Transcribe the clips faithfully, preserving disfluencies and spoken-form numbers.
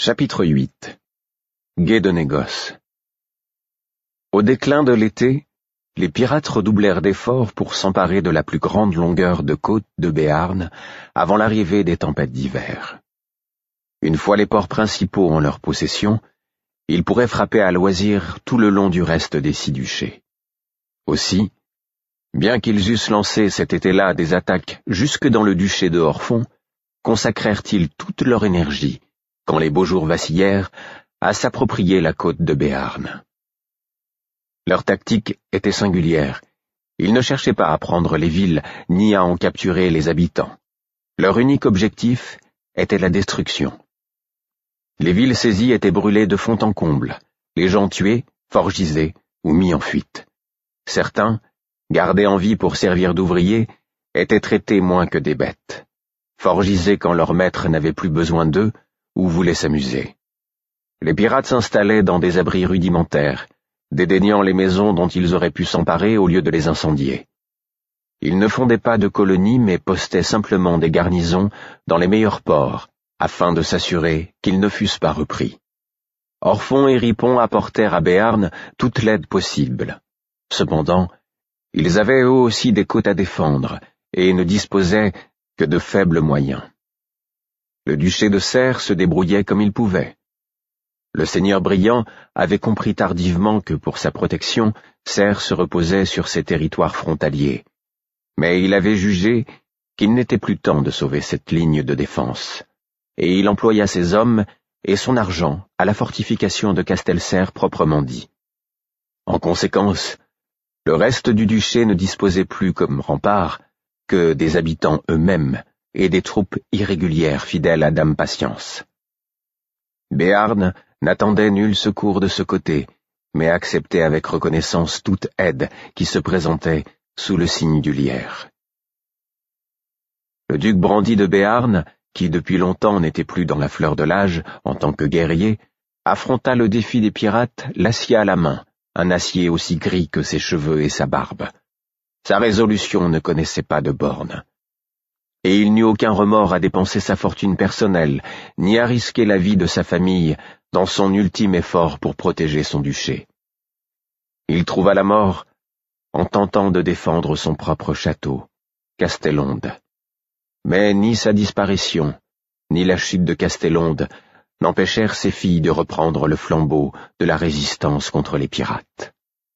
Chapitre huit. Gué de négoce. Au déclin de l'été, les pirates redoublèrent d'efforts pour s'emparer de la plus grande longueur de côte de Béarn avant l'arrivée des tempêtes d'hiver. Une fois les ports principaux en leur possession, ils pourraient frapper à loisir tout le long du reste des six duchés. Aussi, bien qu'ils eussent lancé cet été-là des attaques jusque dans le duché de Orphon, consacrèrent-ils toute leur énergie, quand les beaux jours vacillèrent, à s'approprier la côte de Béarn. Leur tactique était singulière. Ils ne cherchaient pas à prendre les villes, ni à en capturer les habitants. Leur unique objectif était la destruction. Les villes saisies étaient brûlées de fond en comble, les gens tués, forgisés ou mis en fuite. Certains, gardés en vie pour servir d'ouvriers, étaient traités moins que des bêtes, forgisés quand leur maître n'avait plus besoin d'eux ou voulait s'amuser. Les pirates s'installaient dans des abris rudimentaires, dédaignant les maisons dont ils auraient pu s'emparer au lieu de les incendier. Ils ne fondaient pas de colonies mais postaient simplement des garnisons dans les meilleurs ports, afin de s'assurer qu'ils ne fussent pas repris. Orphon et Ripon apportèrent à Béarn toute l'aide possible. Cependant, ils avaient eux aussi des côtes à défendre, et ne disposaient que de faibles moyens. Le duché de Serre se débrouillait comme il pouvait. Le seigneur brillant avait compris tardivement que pour sa protection, Serre se reposait sur ses territoires frontaliers. Mais il avait jugé qu'il n'était plus temps de sauver cette ligne de défense, et il employa ses hommes et son argent à la fortification de Castelserre proprement dit. En conséquence, le reste du duché ne disposait plus comme rempart que des habitants eux-mêmes et des troupes irrégulières fidèles à Dame Patience. Béarn n'attendait nul secours de ce côté, mais acceptait avec reconnaissance toute aide qui se présentait sous le signe du lierre. Le duc Brandi de Béarn, qui depuis longtemps n'était plus dans la fleur de l'âge en tant que guerrier, affronta le défi des pirates l'acier à la main, un acier aussi gris que ses cheveux et sa barbe. Sa résolution ne connaissait pas de bornes. Et il n'eut aucun remords à dépenser sa fortune personnelle, ni à risquer la vie de sa famille dans son ultime effort pour protéger son duché. Il trouva la mort en tentant de défendre son propre château, Castellonde. Mais ni sa disparition, ni la chute de Castellonde n'empêchèrent ses filles de reprendre le flambeau de la résistance contre les pirates.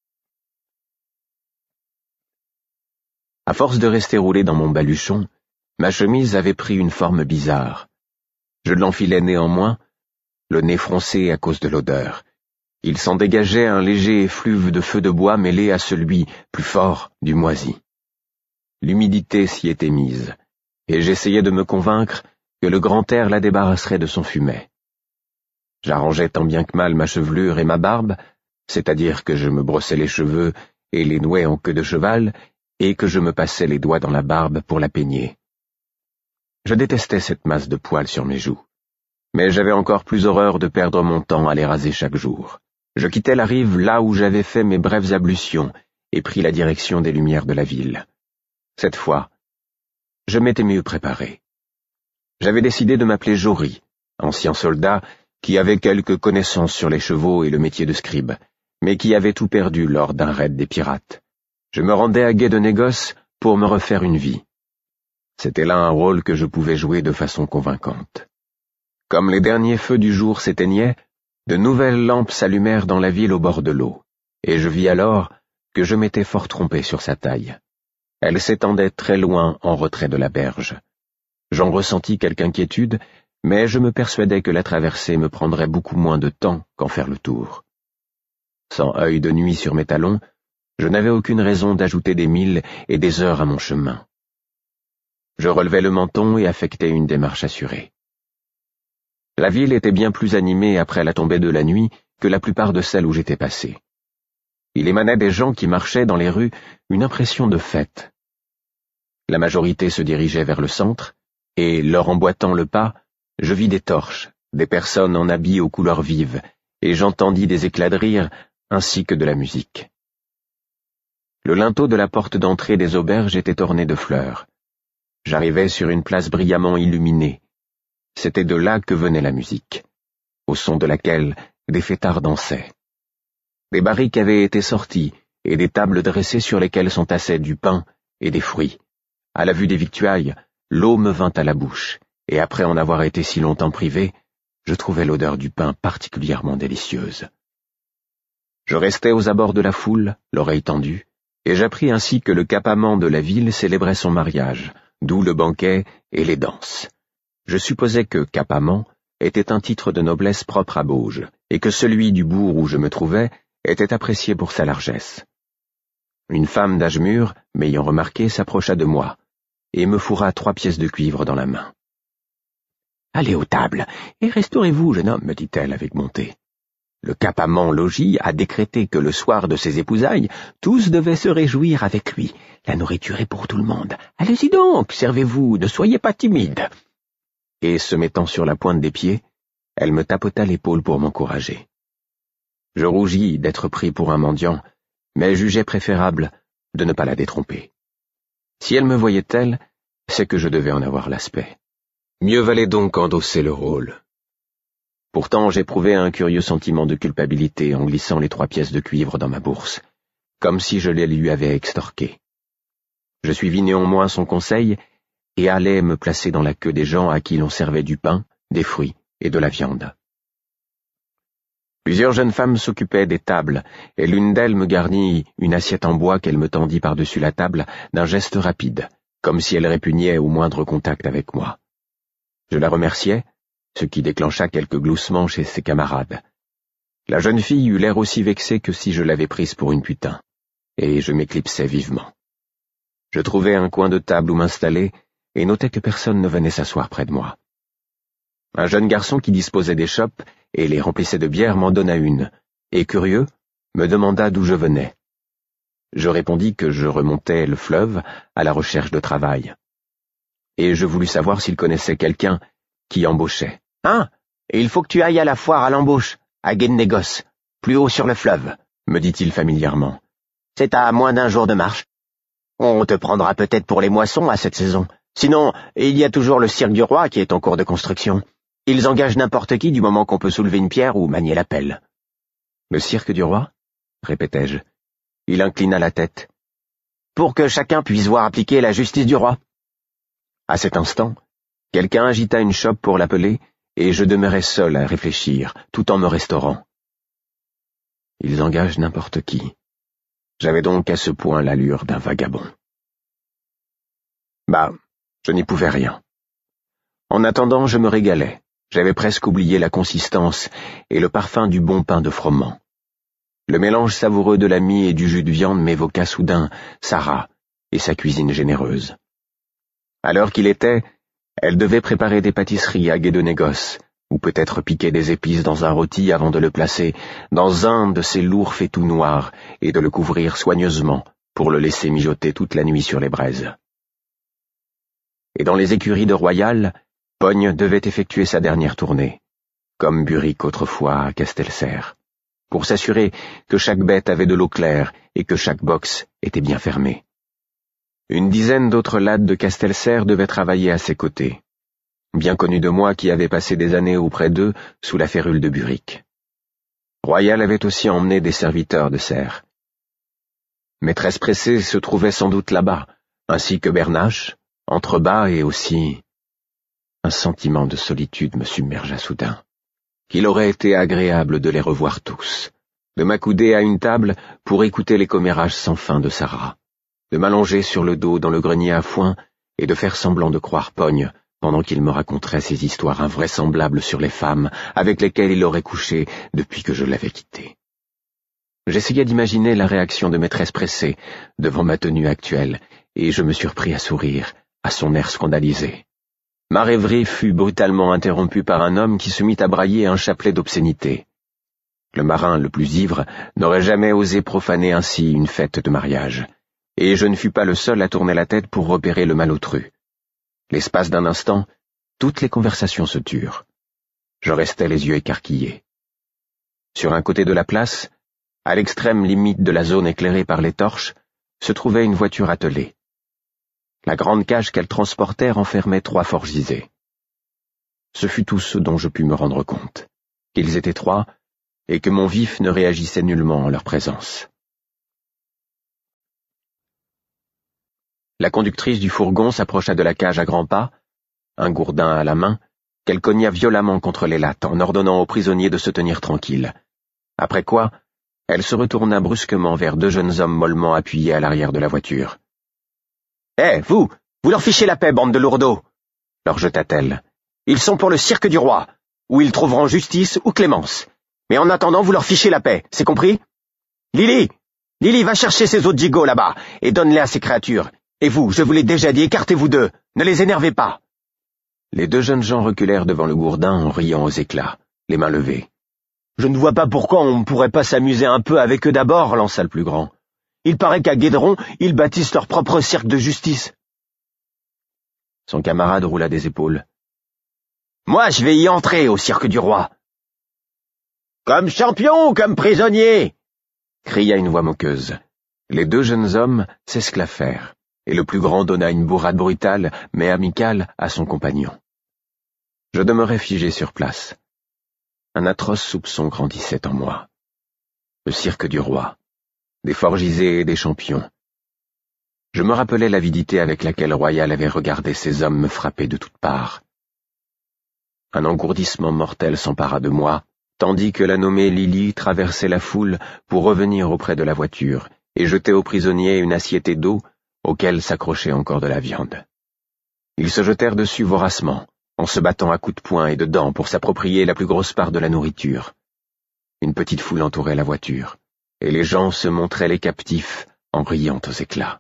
À force de rester roulé dans mon baluchon, ma chemise avait pris une forme bizarre. Je l'enfilai néanmoins, le nez froncé à cause de l'odeur. Il s'en dégageait un léger effluve de feu de bois mêlé à celui, plus fort, du moisi. L'humidité s'y était mise, et j'essayais de me convaincre que le grand air la débarrasserait de son fumet. J'arrangeais tant bien que mal ma chevelure et ma barbe, c'est-à-dire que je me brossais les cheveux et les nouais en queue de cheval, et que je me passais les doigts dans la barbe pour la peigner. Je détestais cette masse de poils sur mes joues, mais j'avais encore plus horreur de perdre mon temps à les raser chaque jour. Je quittais la rive là où j'avais fait mes brèves ablutions et pris la direction des lumières de la ville. Cette fois, je m'étais mieux préparé. J'avais décidé de m'appeler Jory, ancien soldat qui avait quelques connaissances sur les chevaux et le métier de scribe, mais qui avait tout perdu lors d'un raid des pirates. Je me rendais à Gué de négoce pour me refaire une vie. C'était là un rôle que je pouvais jouer de façon convaincante. Comme les derniers feux du jour s'éteignaient, de nouvelles lampes s'allumèrent dans la ville au bord de l'eau, et je vis alors que je m'étais fort trompé sur sa taille. Elle s'étendait très loin en retrait de la berge. J'en ressentis quelque inquiétude, mais je me persuadais que la traversée me prendrait beaucoup moins de temps qu'en faire le tour. Sans œil de nuit sur mes talons, je n'avais aucune raison d'ajouter des milles et des heures à mon chemin. Je relevai le menton et affectai une démarche assurée. La ville était bien plus animée après la tombée de la nuit que la plupart de celles où j'étais passé. Il émanait des gens qui marchaient dans les rues une impression de fête. La majorité se dirigeait vers le centre, et, leur emboîtant le pas, je vis des torches, des personnes en habits aux couleurs vives, et j'entendis des éclats de rire ainsi que de la musique. Le linteau de la porte d'entrée des auberges était orné de fleurs. J'arrivais sur une place brillamment illuminée. C'était de là que venait la musique. au son de laquelle des fêtards dansaient. Des barriques avaient été sorties, et des tables dressées sur lesquelles s'entassaient du pain et des fruits. À la vue des victuailles, l'eau me vint à la bouche, et après en avoir été si longtemps privé, je trouvais l'odeur du pain particulièrement délicieuse. Je restai aux abords de la foule, l'oreille tendue, et j'appris ainsi que le capamant de la ville célébrait son mariage, d'où le banquet et les danses. Je supposais que capamant était un titre de noblesse propre à Bauges, et que celui du bourg où je me trouvais était apprécié pour sa largesse. Une femme d'âge mûr, m'ayant remarqué, s'approcha de moi, et me fourra trois pièces de cuivre dans la main. « Allez aux tables, et restaurez-vous, jeune homme, me dit-elle avec bonté. Le capamant logis a décrété que le soir de ses épousailles, tous devaient se réjouir avec lui. La nourriture est pour tout le monde. Allez-y donc, servez-vous, ne soyez pas timide. » Et se mettant sur la pointe des pieds, elle me tapota l'épaule pour m'encourager. Je rougis d'être pris pour un mendiant, mais jugeais préférable de ne pas la détromper. Si elle me voyait telle, c'est que je devais en avoir l'aspect. Mieux valait donc endosser le rôle. Pourtant, j'éprouvais un curieux sentiment de culpabilité en glissant les trois pièces de cuivre dans ma bourse, comme si je les lui avais extorquées. Je suivis néanmoins son conseil et allai me placer dans la queue des gens à qui l'on servait du pain, des fruits et de la viande. Plusieurs jeunes femmes s'occupaient des tables, et l'une d'elles me garnit une assiette en bois qu'elle me tendit par-dessus la table d'un geste rapide, comme si elle répugnait au moindre contact avec moi. Je la remerciai, ce qui déclencha quelques gloussements chez ses camarades. La jeune fille eut l'air aussi vexée que si je l'avais prise pour une putain, et je m'éclipsai vivement. Je trouvai un coin de table où m'installer, et notai que personne ne venait s'asseoir près de moi. Un jeune garçon qui disposait des chopes et les remplissait de bière m'en donna une, et curieux, me demanda d'où je venais. Je répondis que je remontais le fleuve à la recherche de travail. Et je voulus savoir s'il connaissait quelqu'un qui embauchait. « Hein, et il faut que tu ailles à la foire à l'embauche, à Gué de Négoce, plus haut sur le fleuve, » me dit-il familièrement. « C'est à moins d'un jour de marche. On te prendra peut-être pour les moissons à cette saison. Sinon, il y a toujours le cirque du roi qui est en cours de construction. Ils engagent n'importe qui du moment qu'on peut soulever une pierre ou manier la pelle. »« Le cirque du roi ?» répétai-je. Il inclina la tête. « Pour que chacun puisse voir appliquer la justice du roi. » À cet instant, quelqu'un agita une chope pour l'appeler, et je demeurai seul à réfléchir, tout en me restaurant. Ils engagent n'importe qui. J'avais donc à ce point l'allure d'un vagabond. Bah, je n'y pouvais rien. En attendant, je me régalais. J'avais presque oublié la consistance et le parfum du bon pain de froment. Le mélange savoureux de la mie et du jus de viande m'évoqua soudain Sarah et sa cuisine généreuse. À l'heure qu'il était, elle devait préparer des pâtisseries à Gué de Négoce, ou peut-être piquer des épices dans un rôti avant de le placer dans un de ces lourds fétous noirs et de le couvrir soigneusement pour le laisser mijoter toute la nuit sur les braises. Et dans les écuries de Royal, Pogne devait effectuer sa dernière tournée, comme Buric autrefois à Castelserre, pour s'assurer que chaque bête avait de l'eau claire et que chaque box était bien fermée. Une dizaine d'autres lads de Castelserre devaient travailler à ses côtés, bien connus de moi qui avais passé des années auprès d'eux sous la férule de Buric. Royal avait aussi emmené des serviteurs de serre. Maîtresse Pressée se trouvait sans doute là-bas, ainsi que Bernache, Entrebas et aussi... Un sentiment de solitude me submergea soudain. Qu'il aurait été agréable de les revoir tous, de m'accouder à une table pour écouter les commérages sans fin de Sarah, de m'allonger sur le dos dans le grenier à foin et de faire semblant de croire Pogne pendant qu'il me raconterait ces histoires invraisemblables sur les femmes avec lesquelles il aurait couché depuis que je l'avais quitté. J'essayais d'imaginer la réaction de Maîtresse Pressée devant ma tenue actuelle, et je me surpris à sourire, à son air scandalisé. Ma rêverie fut brutalement interrompue par un homme qui se mit à brailler un chapelet d'obscénité. Le marin le plus ivre n'aurait jamais osé profaner ainsi une fête de mariage, et je ne fus pas le seul à tourner la tête pour repérer le malotru. L'espace d'un instant, toutes les conversations se turent. Je restais les yeux écarquillés. Sur un côté de la place, à l'extrême limite de la zone éclairée par les torches, se trouvait une voiture attelée. La grande cage qu'elle transportait renfermait trois forgisés. Ce fut tout ce dont je pus me rendre compte. qu'ils étaient trois, et que mon vif ne réagissait nullement en leur présence. La conductrice du fourgon s'approcha de la cage à grands pas, un gourdin à la main, qu'elle cogna violemment contre les lattes en ordonnant aux prisonniers de se tenir tranquilles. Après quoi, elle se retourna brusquement vers deux jeunes hommes mollement appuyés à l'arrière de la voiture. « Hé, vous, vous leur fichez la paix, bande de lourdeaux !» leur jeta-t-elle. « Ils sont pour le cirque du roi, où ils trouveront justice ou clémence. Mais en attendant, vous leur fichez la paix, c'est compris? Lily, Lily, va chercher ces autres gigots là-bas, et donne-les à ces créatures. Et vous, je vous l'ai déjà dit, écartez-vous d'eux, ne les énervez pas. » Les deux jeunes gens reculèrent devant le gourdin en riant aux éclats, les mains levées. « Je ne vois pas pourquoi on ne pourrait pas s'amuser un peu avec eux d'abord, » lança le plus grand. « Il paraît qu'à Guédron, ils bâtissent leur propre cirque de justice. » Son camarade roula des épaules. « Moi, je vais y entrer au cirque du roi. »« Comme champion ou comme prisonnier ?» cria une voix moqueuse. Les deux jeunes hommes s'esclaffèrent, et le plus grand donna une bourrade brutale, mais amicale, à son compagnon. Je demeurai figé sur place. Un atroce soupçon grandissait en moi. Le cirque du roi, des forgisés et des champions. Je me rappelais l'avidité avec laquelle Royal avait regardé ces hommes me frapper de toutes parts. Un engourdissement mortel s'empara de moi, tandis que la nommée Lily traversait la foule pour revenir auprès de la voiture et jeter aux prisonniers une assiette d'eau auquel s'accrochait encore de la viande. Ils se jetèrent dessus voracement, en se battant à coups de poing et de dents pour s'approprier la plus grosse part de la nourriture. Une petite foule entourait la voiture, et les gens se montraient les captifs en riant aux éclats.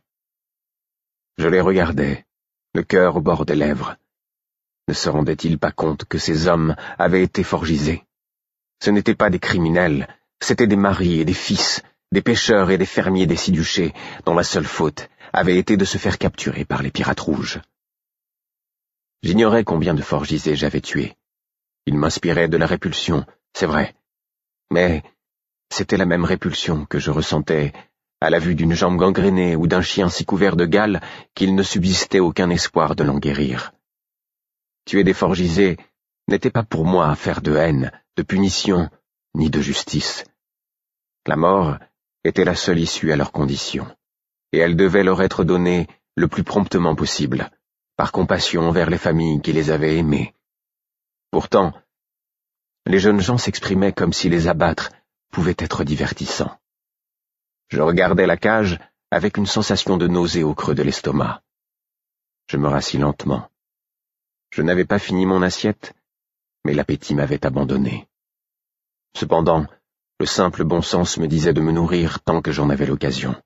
Je les regardais, le cœur au bord des lèvres. Ne se rendaient-ils pas compte que ces hommes avaient été forgisés? Ce n'étaient pas des criminels, c'étaient des maris et des fils, des pêcheurs et des fermiers des Six-Duchés, dont la seule faute avait été de se faire capturer par les pirates rouges. J'ignorais combien de forgisés j'avais tués. Ils m'inspiraient de la répulsion, c'est vrai. Mais c'était la même répulsion que je ressentais à la vue d'une jambe gangrénée ou d'un chien si couvert de gale qu'il ne subsistait aucun espoir de l'en guérir. Tuer des forgisés n'était pas pour moi affaire de haine, de punition, ni de justice. La mort était la seule issue à leurs conditions, et elle devait leur être donnée le plus promptement possible, par compassion envers les familles qui les avaient aimés. Pourtant, les jeunes gens s'exprimaient comme si les abattre pouvait être divertissant. Je regardais la cage avec une sensation de nausée au creux de l'estomac. Je me rassis lentement. Je n'avais pas fini mon assiette, mais l'appétit m'avait abandonné. Cependant, le simple bon sens me disait de me nourrir tant que j'en avais l'occasion.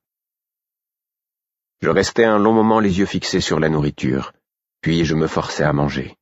Je restais un long moment les yeux fixés sur la nourriture, puis je me forçais à manger.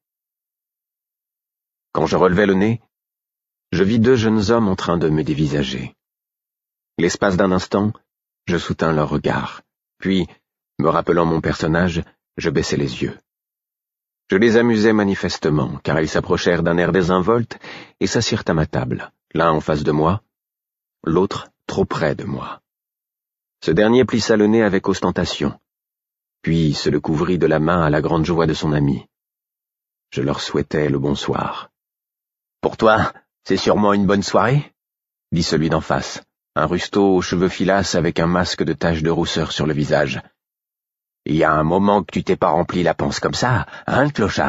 Quand je relevai le nez, je vis deux jeunes hommes en train de me dévisager. L'espace d'un instant, je soutins leur regard, puis, me rappelant mon personnage, je baissai les yeux. Je les amusais manifestement, car ils s'approchèrent d'un air désinvolte et s'assirent à ma table, l'un en face de moi, l'autre trop près de moi. Ce dernier plissa le nez avec ostentation, puis se le couvrit de la main à la grande joie de son ami. Je leur souhaitais le bonsoir. « Pour toi, c'est sûrement une bonne soirée ?» dit celui d'en face, un rustaud aux cheveux filasses avec un masque de taches de rousseur sur le visage. « Il y a un moment que tu t'es pas rempli la panse comme ça, hein, clochard ?»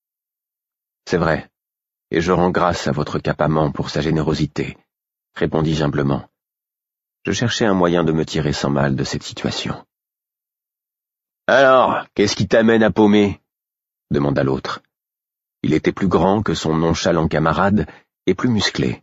« C'est vrai, et je rends grâce à votre capamant pour sa générosité, » répondis-je humblement. Je cherchais un moyen de me tirer sans mal de cette situation. « Alors, qu'est-ce qui t'amène à paumer ?» demanda l'autre. Il était plus grand que son nonchalant camarade et plus musclé.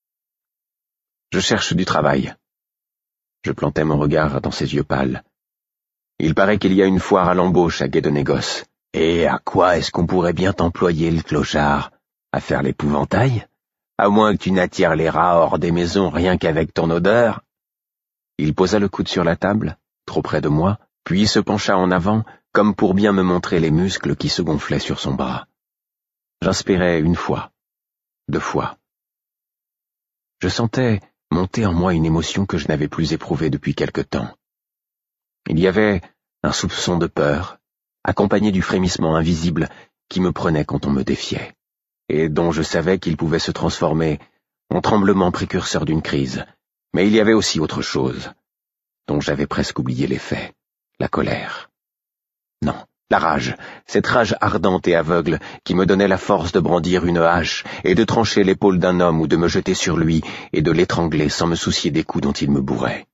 « Je cherche du travail. » Je plantai mon regard dans ses yeux pâles. « Il paraît qu'il y a une foire à l'embauche à Gué de Négoce. Et à quoi est-ce qu'on pourrait bien t'employer, le clochard? À faire l'épouvantail? À moins que tu n'attires les rats hors des maisons rien qu'avec ton odeur. » Il posa le coude sur la table, trop près de moi, puis se pencha en avant, comme pour bien me montrer les muscles qui se gonflaient sur son bras. J'inspirai une fois, deux fois. Je sentais monter en moi une émotion que je n'avais plus éprouvée depuis quelque temps. Il y avait un soupçon de peur, accompagné du frémissement invisible qui me prenait quand on me défiait, et dont je savais qu'il pouvait se transformer en tremblement précurseur d'une crise. Mais il y avait aussi autre chose, dont j'avais presque oublié l'effet, la colère. Non, la rage, cette rage ardente et aveugle qui me donnait la force de brandir une hache et de trancher l'épaule d'un homme ou de me jeter sur lui et de l'étrangler sans me soucier des coups dont il me bourrait.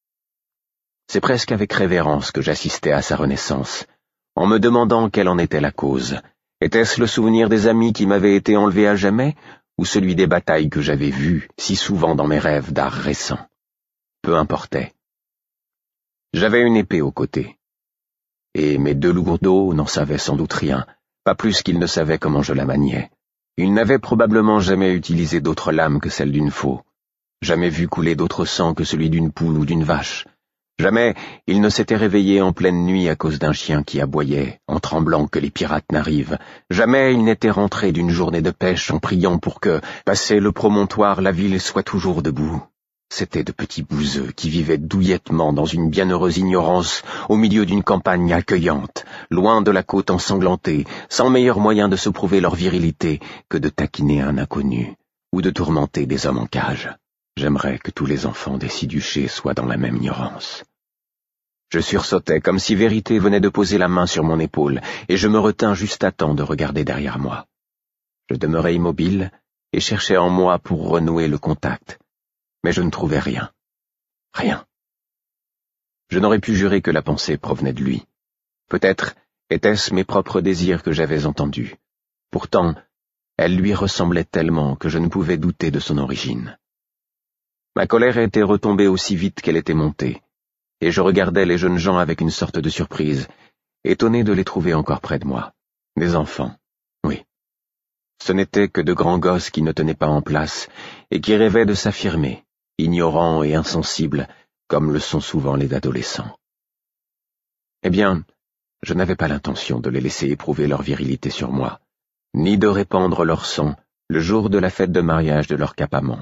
C'est presque avec révérence que j'assistais à sa renaissance, en me demandant quelle en était la cause. Était-ce le souvenir des amis qui m'avaient été enlevés à jamais, ou celui des batailles que j'avais vues si souvent dans mes rêves d'art récents? Peu importait. J'avais une épée au côté, et mes deux lourdeaux n'en savaient sans doute rien, pas plus qu'ils ne savaient comment je la maniais. Ils n'avaient probablement jamais utilisé d'autre lame que celle d'une faux, jamais vu couler d'autre sang que celui d'une poule ou d'une vache. Jamais ils ne s'étaient réveillés en pleine nuit à cause d'un chien qui aboyait, en tremblant que les pirates n'arrivent. Jamais ils n'étaient rentrés d'une journée de pêche en priant pour que, passé le promontoire, la ville soit toujours debout. C'étaient de petits bouseux qui vivaient douillettement dans une bienheureuse ignorance au milieu d'une campagne accueillante, loin de la côte ensanglantée, sans meilleur moyen de se prouver leur virilité que de taquiner un inconnu ou de tourmenter des hommes en cage. J'aimerais que tous les enfants des six duchés soient dans la même ignorance. Je sursautais comme si Vérité venait de poser la main sur mon épaule, et je me retins juste à temps de regarder derrière moi. Je demeurais immobile et cherchais en moi pour renouer le contact, mais je ne trouvais rien. Rien. Je n'aurais pu jurer que la pensée provenait de lui. Peut-être étaient-ce mes propres désirs que j'avais entendus. Pourtant, elle lui ressemblait tellement que je ne pouvais douter de son origine. Ma colère était retombée aussi vite qu'elle était montée, et je regardais les jeunes gens avec une sorte de surprise, étonné de les trouver encore près de moi. Des enfants, oui. Ce n'étaient que de grands gosses qui ne tenaient pas en place, et qui rêvaient de s'affirmer, ignorants et insensibles, comme le sont souvent les adolescents. Eh bien, je n'avais pas l'intention de les laisser éprouver leur virilité sur moi, ni de répandre leur sang le jour de la fête de mariage de leur capamant.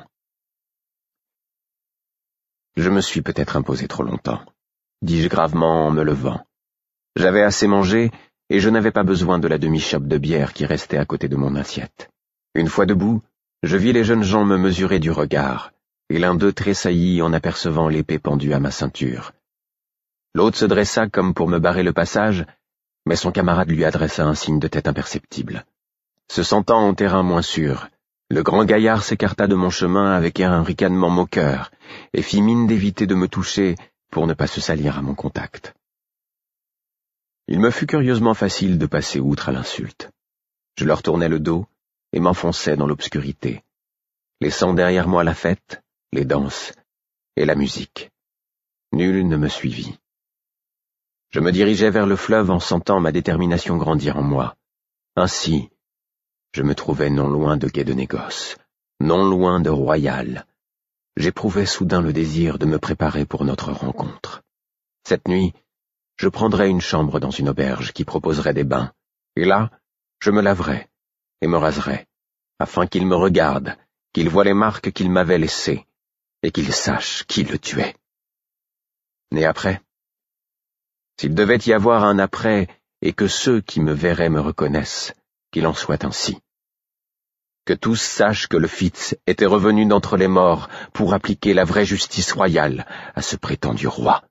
Je me suis peut-être imposé trop longtemps, dis-je gravement en me levant. J'avais assez mangé, et je n'avais pas besoin de la demi-chope de bière qui restait à côté de mon assiette. Une fois debout, je vis les jeunes gens me mesurer du regard, et l'un d'eux tressaillit en apercevant l'épée pendue à ma ceinture. L'autre se dressa comme pour me barrer le passage, mais son camarade lui adressa un signe de tête imperceptible. Se sentant en terrain moins sûr, le grand gaillard s'écarta de mon chemin avec un ricanement moqueur et fit mine d'éviter de me toucher pour ne pas se salir à mon contact. Il me fut curieusement facile de passer outre à l'insulte. Je leur tournai le dos et m'enfonçai dans l'obscurité, laissant derrière moi la fête, les danses et la musique. Nul ne me suivit. Je me dirigeais vers le fleuve en sentant ma détermination grandir en moi. Ainsi, je me trouvais non loin de Quai de Négoce, non loin de Royal. J'éprouvais soudain le désir de me préparer pour notre rencontre. Cette nuit, je prendrais une chambre dans une auberge qui proposerait des bains, et là, je me laverais et me raserais, afin qu'il me regarde, qu'il voie les marques qu'il m'avait laissées, et qu'il sache qui le tuait. Et après? S'il devait y avoir un après, et que ceux qui me verraient me reconnaissent, qu'il en soit ainsi. Que tous sachent que le Fitz était revenu d'entre les morts pour appliquer la vraie justice royale à ce prétendu roi.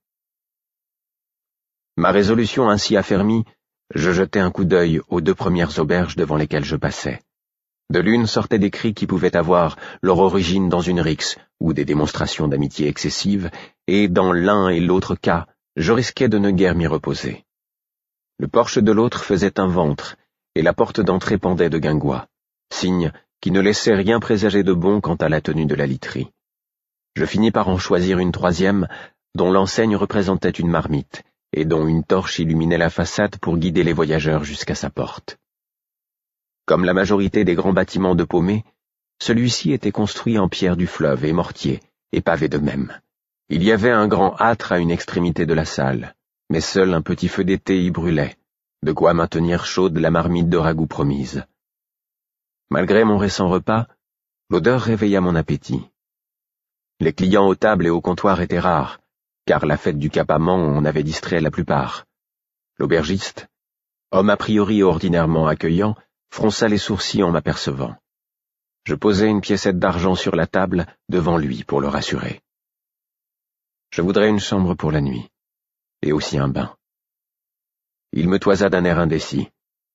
Ma résolution ainsi affermie, je jetai un coup d'œil aux deux premières auberges devant lesquelles je passais. De l'une sortaient des cris qui pouvaient avoir leur origine dans une rixe ou des démonstrations d'amitié excessive, et dans l'un et l'autre cas, je risquais de ne guère m'y reposer. Le porche de l'autre faisait un ventre, et la porte d'entrée pendait de guingois, signe qui ne laissait rien présager de bon quant à la tenue de la literie. Je finis par en choisir une troisième, dont l'enseigne représentait une marmite, et dont une torche illuminait la façade pour guider les voyageurs jusqu'à sa porte. Comme la majorité des grands bâtiments de Paumé, celui-ci était construit en pierre du fleuve et mortier, et pavé de même. Il y avait un grand âtre à une extrémité de la salle, mais seul un petit feu d'été y brûlait, de quoi maintenir chaude la marmite de ragoût promise. Malgré mon récent repas, l'odeur réveilla mon appétit. Les clients aux tables et au comptoir étaient rares, car la fête du capamant en avait distrait la plupart. L'aubergiste, homme a priori ordinairement accueillant, fronça les sourcils en m'apercevant. Je posai une piécette d'argent sur la table devant lui pour le rassurer. Je voudrais une chambre pour la nuit, et aussi un bain. Il me toisa d'un air indécis.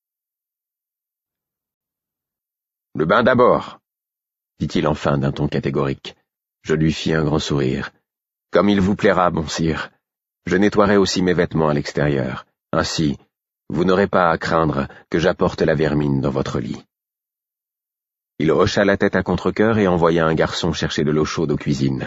Le bain d'abord, dit-il enfin d'un ton catégorique. Je lui fis un grand sourire. Comme il vous plaira, bon sire. Je nettoierai aussi mes vêtements à l'extérieur. Ainsi, vous n'aurez pas à craindre que j'apporte la vermine dans votre lit. Il hocha la tête à contre-cœur et envoya un garçon chercher de l'eau chaude aux cuisines.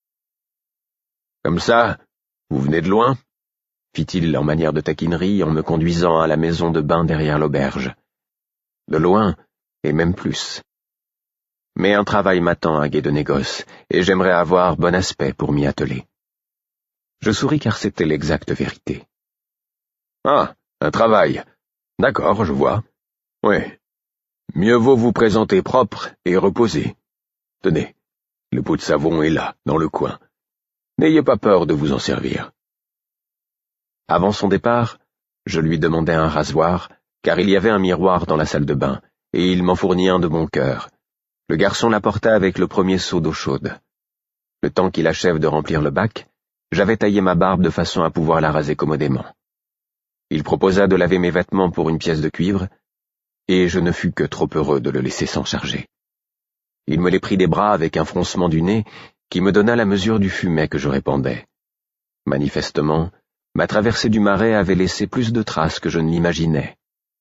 Comme ça, vous venez de loin? Fit-il en manière de taquinerie en me conduisant à la maison de bain derrière l'auberge. De loin, et même plus. Mais un travail m'attend à Gué de Négoce, et j'aimerais avoir bon aspect pour m'y atteler. Je souris car c'était l'exacte vérité. Ah, un travail. D'accord, je vois. Oui. Mieux vaut vous présenter propre et reposé. Tenez, le pot de savon est là, dans le coin. N'ayez pas peur de vous en servir. Avant son départ, je lui demandai un rasoir, car il y avait un miroir dans la salle de bain, et il m'en fournit un de bon cœur. Le garçon l'apporta avec le premier seau d'eau chaude. Le temps qu'il achève de remplir le bac, j'avais taillé ma barbe de façon à pouvoir la raser commodément. Il proposa de laver mes vêtements pour une pièce de cuivre, et je ne fus que trop heureux de le laisser s'en charger. Il me les prit des bras avec un froncement du nez qui me donna la mesure du fumet que je répandais. Manifestement, ma traversée du marais avait laissé plus de traces que je ne l'imaginais.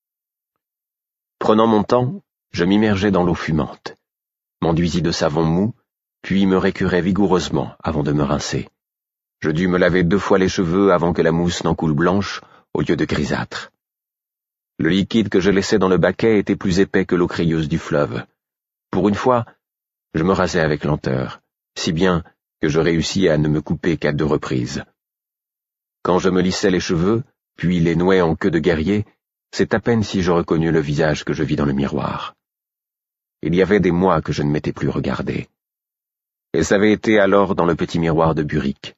Prenant mon temps, je m'immergeai dans l'eau fumante, m'enduisis de savon mou, puis me récurai vigoureusement avant de me rincer. Je dus me laver deux fois les cheveux avant que la mousse n'en coule blanche au lieu de grisâtre. Le liquide que je laissais dans le baquet était plus épais que l'eau crayeuse du fleuve. Pour une fois, je me rasai avec lenteur, si bien que je réussis à ne me couper qu'à deux reprises. Quand je me lissais les cheveux, puis les nouais en queue de guerrier, c'est à peine si je reconnus le visage que je vis dans le miroir. Il y avait des mois que je ne m'étais plus regardé. Et ça avait été alors dans le petit miroir de Buric.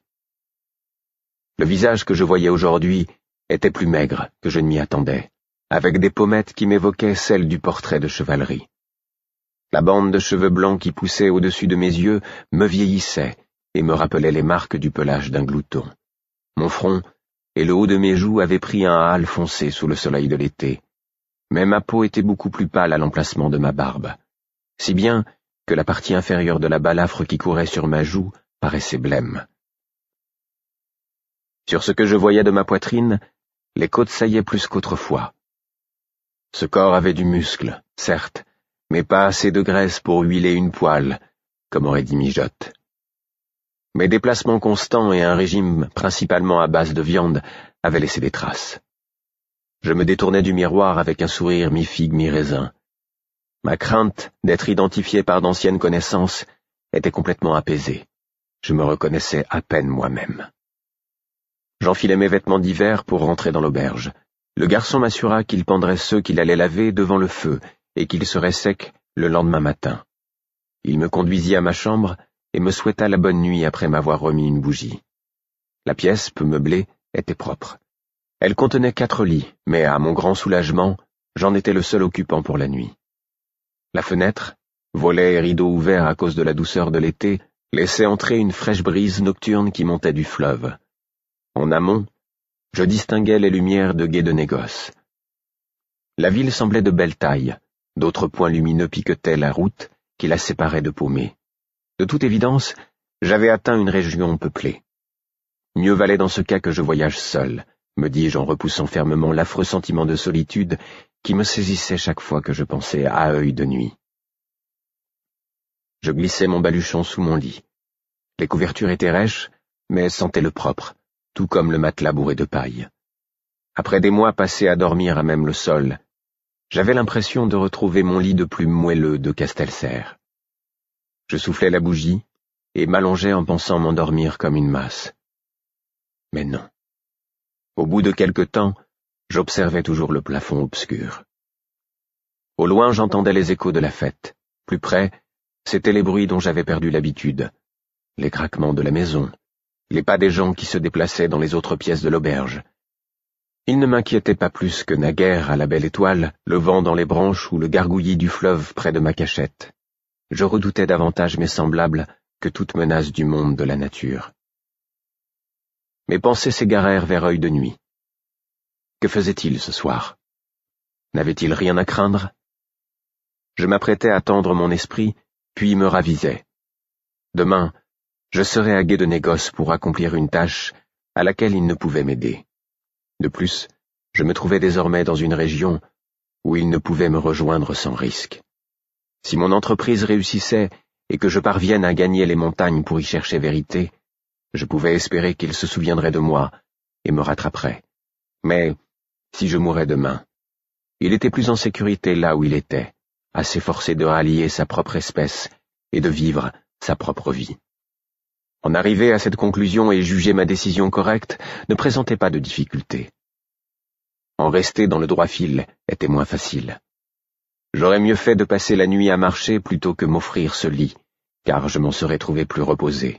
Le visage que je voyais aujourd'hui était plus maigre que je ne m'y attendais, avec des pommettes qui m'évoquaient celles du portrait de chevalerie. La bande de cheveux blancs qui poussait au-dessus de mes yeux me vieillissait et me rappelait les marques du pelage d'un glouton. Mon front et le haut de mes joues avaient pris un hâle foncé sous le soleil de l'été, mais ma peau était beaucoup plus pâle à l'emplacement de ma barbe, si bien que la partie inférieure de la balafre qui courait sur ma joue paraissait blême. Sur ce que je voyais de ma poitrine, les côtes saillaient plus qu'autrefois. Ce corps avait du muscle, certes, mais pas assez de graisse pour huiler une poêle, comme aurait dit Mijotte. Mes déplacements constants et un régime principalement à base de viande avaient laissé des traces. Je me détournais du miroir avec un sourire mi-figue, mi-raisin. Ma crainte d'être identifié par d'anciennes connaissances était complètement apaisée. Je me reconnaissais à peine moi-même. J'enfilai mes vêtements d'hiver pour rentrer dans l'auberge. Le garçon m'assura qu'il pendrait ceux qu'il allait laver devant le feu et qu'ils seraient secs le lendemain matin. Il me conduisit à ma chambre et me souhaita la bonne nuit après m'avoir remis une bougie. La pièce, peu meublée, était propre. Elle contenait quatre lits, mais à mon grand soulagement, j'en étais le seul occupant pour la nuit. La fenêtre, volets et rideaux ouverts à cause de la douceur de l'été, laissait entrer une fraîche brise nocturne qui montait du fleuve. En amont, je distinguais les lumières de Gué de Négoce. La ville semblait de belle taille, d'autres points lumineux piquetaient la route qui la séparait de paumée. De toute évidence, j'avais atteint une région peuplée. Mieux valait dans ce cas que je voyage seul, me dis-je en repoussant fermement l'affreux sentiment de solitude qui me saisissait chaque fois que je pensais à œil de nuit. Je glissai mon baluchon sous mon lit. Les couvertures étaient rêches, mais sentaient le propre, tout comme le matelas bourré de paille. Après des mois passés à dormir à même le sol, j'avais l'impression de retrouver mon lit de plumes moelleux de Castelserre. Je soufflai la bougie et m'allongeai en pensant m'endormir comme une masse. Mais non. Au bout de quelque temps, j'observais toujours le plafond obscur. Au loin, j'entendais les échos de la fête. Plus près, c'étaient les bruits dont j'avais perdu l'habitude. Les craquements de la maison, les pas des gens qui se déplaçaient dans les autres pièces de l'auberge. Il ne m'inquiétait pas plus que naguère à la belle étoile, le vent dans les branches ou le gargouillis du fleuve près de ma cachette. Je redoutais davantage mes semblables que toute menace du monde de la nature. Mes pensées s'égarèrent vers Œil de Nuit. Que faisait-il ce soir? N'avait-il rien à craindre? Je m'apprêtais à tendre mon esprit, puis me ravisais. Demain, je serais à Gué de Négoce pour accomplir une tâche à laquelle il ne pouvait m'aider. De plus, je me trouvais désormais dans une région où il ne pouvait me rejoindre sans risque. Si mon entreprise réussissait et que je parvienne à gagner les montagnes pour y chercher vérité, je pouvais espérer qu'il se souviendrait de moi et me rattraperait. Mais, si je mourais demain, il était plus en sécurité là où il était, à s'efforcer de rallier sa propre espèce et de vivre sa propre vie. En arriver à cette conclusion et juger ma décision correcte ne présentait pas de difficulté. En rester dans le droit fil était moins facile. J'aurais mieux fait de passer la nuit à marcher plutôt que m'offrir ce lit, car je m'en serais trouvé plus reposé.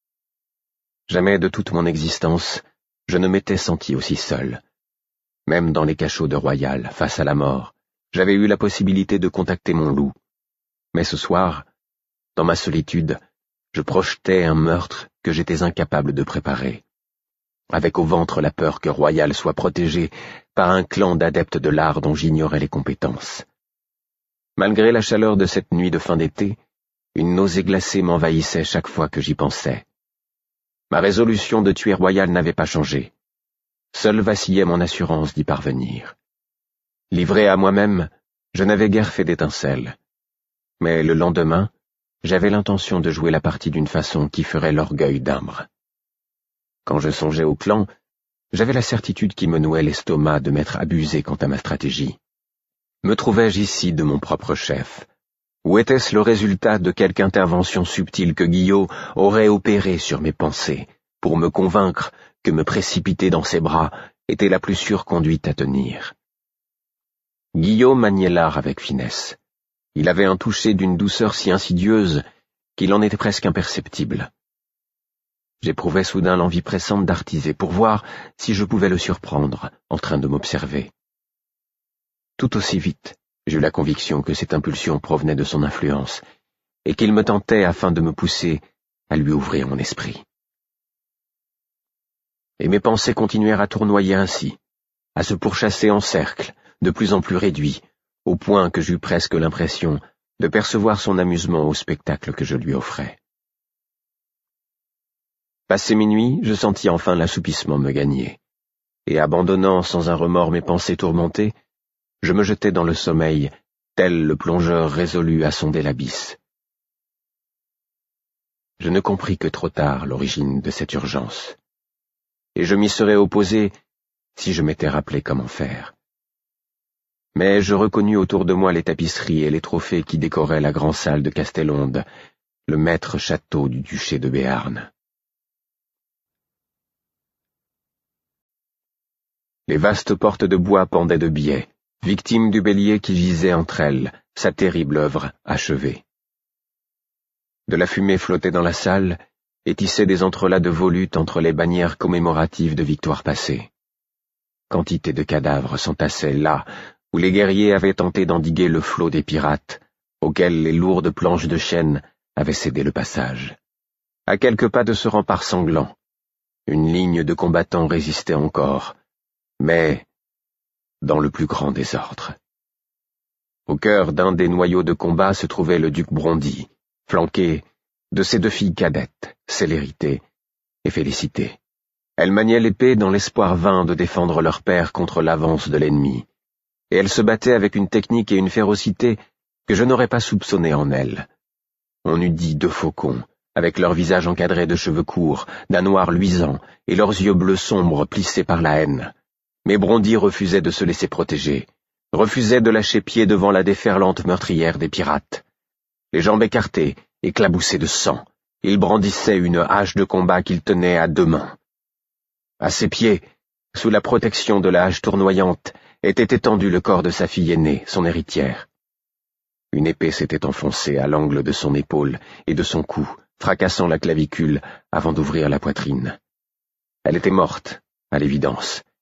Jamais de toute mon existence, je ne m'étais senti aussi seul. Même dans les cachots de Royal, face à la mort, j'avais eu la possibilité de contacter mon loup. Mais ce soir, dans ma solitude, je projetais un meurtre que j'étais incapable de préparer, avec au ventre la peur que Royal soit protégé par un clan d'adeptes de l'art dont j'ignorais les compétences. Malgré la chaleur de cette nuit de fin d'été, une nausée glacée m'envahissait chaque fois que j'y pensais. Ma résolution de tuer Royal n'avait pas changé. Seule vacillait mon assurance d'y parvenir. Livré à moi-même, je n'avais guère fait d'étincelles. Mais le lendemain, j'avais l'intention de jouer la partie d'une façon qui ferait l'orgueil d'Imbre. Quand je songeais au clan, j'avais la certitude qui me nouait l'estomac de m'être abusé quant à ma stratégie. Me trouvais-je ici de mon propre chef? Ou était-ce le résultat de quelque intervention subtile que Guillot aurait opérée sur mes pensées, pour me convaincre que me précipiter dans ses bras était la plus sûre conduite à tenir? Guillot maniait l'art avec finesse. Il avait un toucher d'une douceur si insidieuse qu'il en était presque imperceptible. J'éprouvais soudain l'envie pressante d'artiser pour voir si je pouvais le surprendre en train de m'observer. Tout aussi vite, j'eus la conviction que cette impulsion provenait de son influence et qu'il me tentait afin de me pousser à lui ouvrir mon esprit. Et mes pensées continuèrent à tournoyer ainsi, à se pourchasser en cercle, de plus en plus réduit, au point que j'eus presque l'impression de percevoir son amusement au spectacle que je lui offrais. Passé minuit, je sentis enfin l'assoupissement me gagner, et abandonnant sans un remords mes pensées tourmentées, je me jetai dans le sommeil, tel le plongeur résolu à sonder l'abysse. Je ne compris que trop tard l'origine de cette urgence, et je m'y serais opposé si je m'étais rappelé comment faire. Mais je reconnus autour de moi les tapisseries et les trophées qui décoraient la grande salle de Castellonde, le maître château du duché de Béarn. Les vastes portes de bois pendaient de biais, victimes du bélier qui gisait entre elles, sa terrible œuvre achevée. De la fumée flottait dans la salle et tissait des entrelacs de volutes entre les bannières commémoratives de victoires passées. Quantité de cadavres s'entassaient là, où les guerriers avaient tenté d'endiguer le flot des pirates, auxquels les lourdes planches de chêne avaient cédé le passage. À quelques pas de ce rempart sanglant, une ligne de combattants résistait encore, mais dans le plus grand désordre. Au cœur d'un des noyaux de combat se trouvait le duc Brondy, flanqué de ses deux filles cadettes, Célérité et Félicité. Elles maniaient l'épée dans l'espoir vain de défendre leur père contre l'avance de l'ennemi, et elles se battaient avec une technique et une férocité que je n'aurais pas soupçonnées en elles. On eût dit deux faucons, avec leurs visages encadrés de cheveux courts, d'un noir luisant, et leurs yeux bleus sombres plissés par la haine. Mais Brondy refusait de se laisser protéger, refusait de lâcher pied devant la déferlante meurtrière des pirates. Les jambes écartées, éclaboussées de sang, il brandissait une hache de combat qu'il tenait à deux mains. À ses pieds, sous la protection de la hache tournoyante, était étendu le corps de sa fille aînée, son héritière. Une épée s'était enfoncée à l'angle de son épaule et de son cou, fracassant la clavicule avant d'ouvrir la poitrine. Elle était morte, à l'évidence,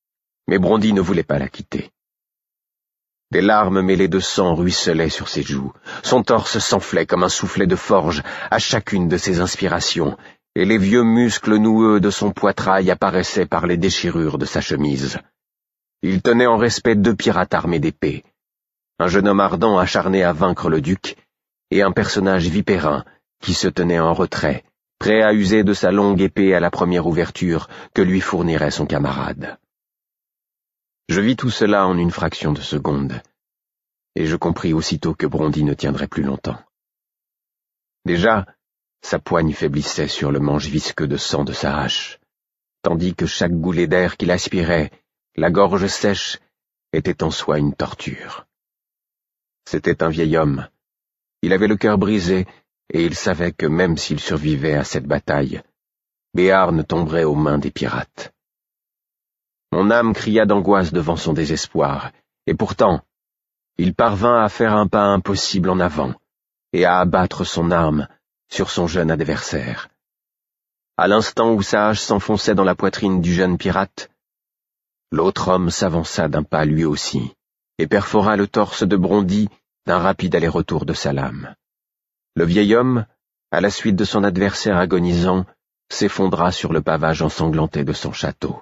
mais Brondy ne voulait pas la quitter. Des larmes mêlées de sang ruisselaient sur ses joues, son torse s'enflait comme un soufflet de forge à chacune de ses inspirations, et les vieux muscles noueux de son poitrail apparaissaient par les déchirures de sa chemise. Il tenait en respect deux pirates armés d'épées, un jeune homme ardent acharné à vaincre le duc, et un personnage vipérin qui se tenait en retrait, prêt à user de sa longue épée à la première ouverture que lui fournirait son camarade. Je vis tout cela en une fraction de seconde, et je compris aussitôt que Brondy ne tiendrait plus longtemps. Déjà, sa poigne faiblissait sur le manche visqueux de sang de sa hache, tandis que chaque goulet d'air qu'il aspirait, la gorge sèche, était en soi une torture. C'était un vieil homme. Il avait le cœur brisé, et il savait que même s'il survivait à cette bataille, Béarn tomberait aux mains des pirates. Mon âme cria d'angoisse devant son désespoir, et pourtant, il parvint à faire un pas impossible en avant, et à abattre son arme sur son jeune adversaire. À l'instant où sa hache s'enfonçait dans la poitrine du jeune pirate, l'autre homme s'avança d'un pas lui aussi, et perfora le torse de Brondy d'un rapide aller-retour de sa lame. Le vieil homme, à la suite de son adversaire agonisant, s'effondra sur le pavage ensanglanté de son château.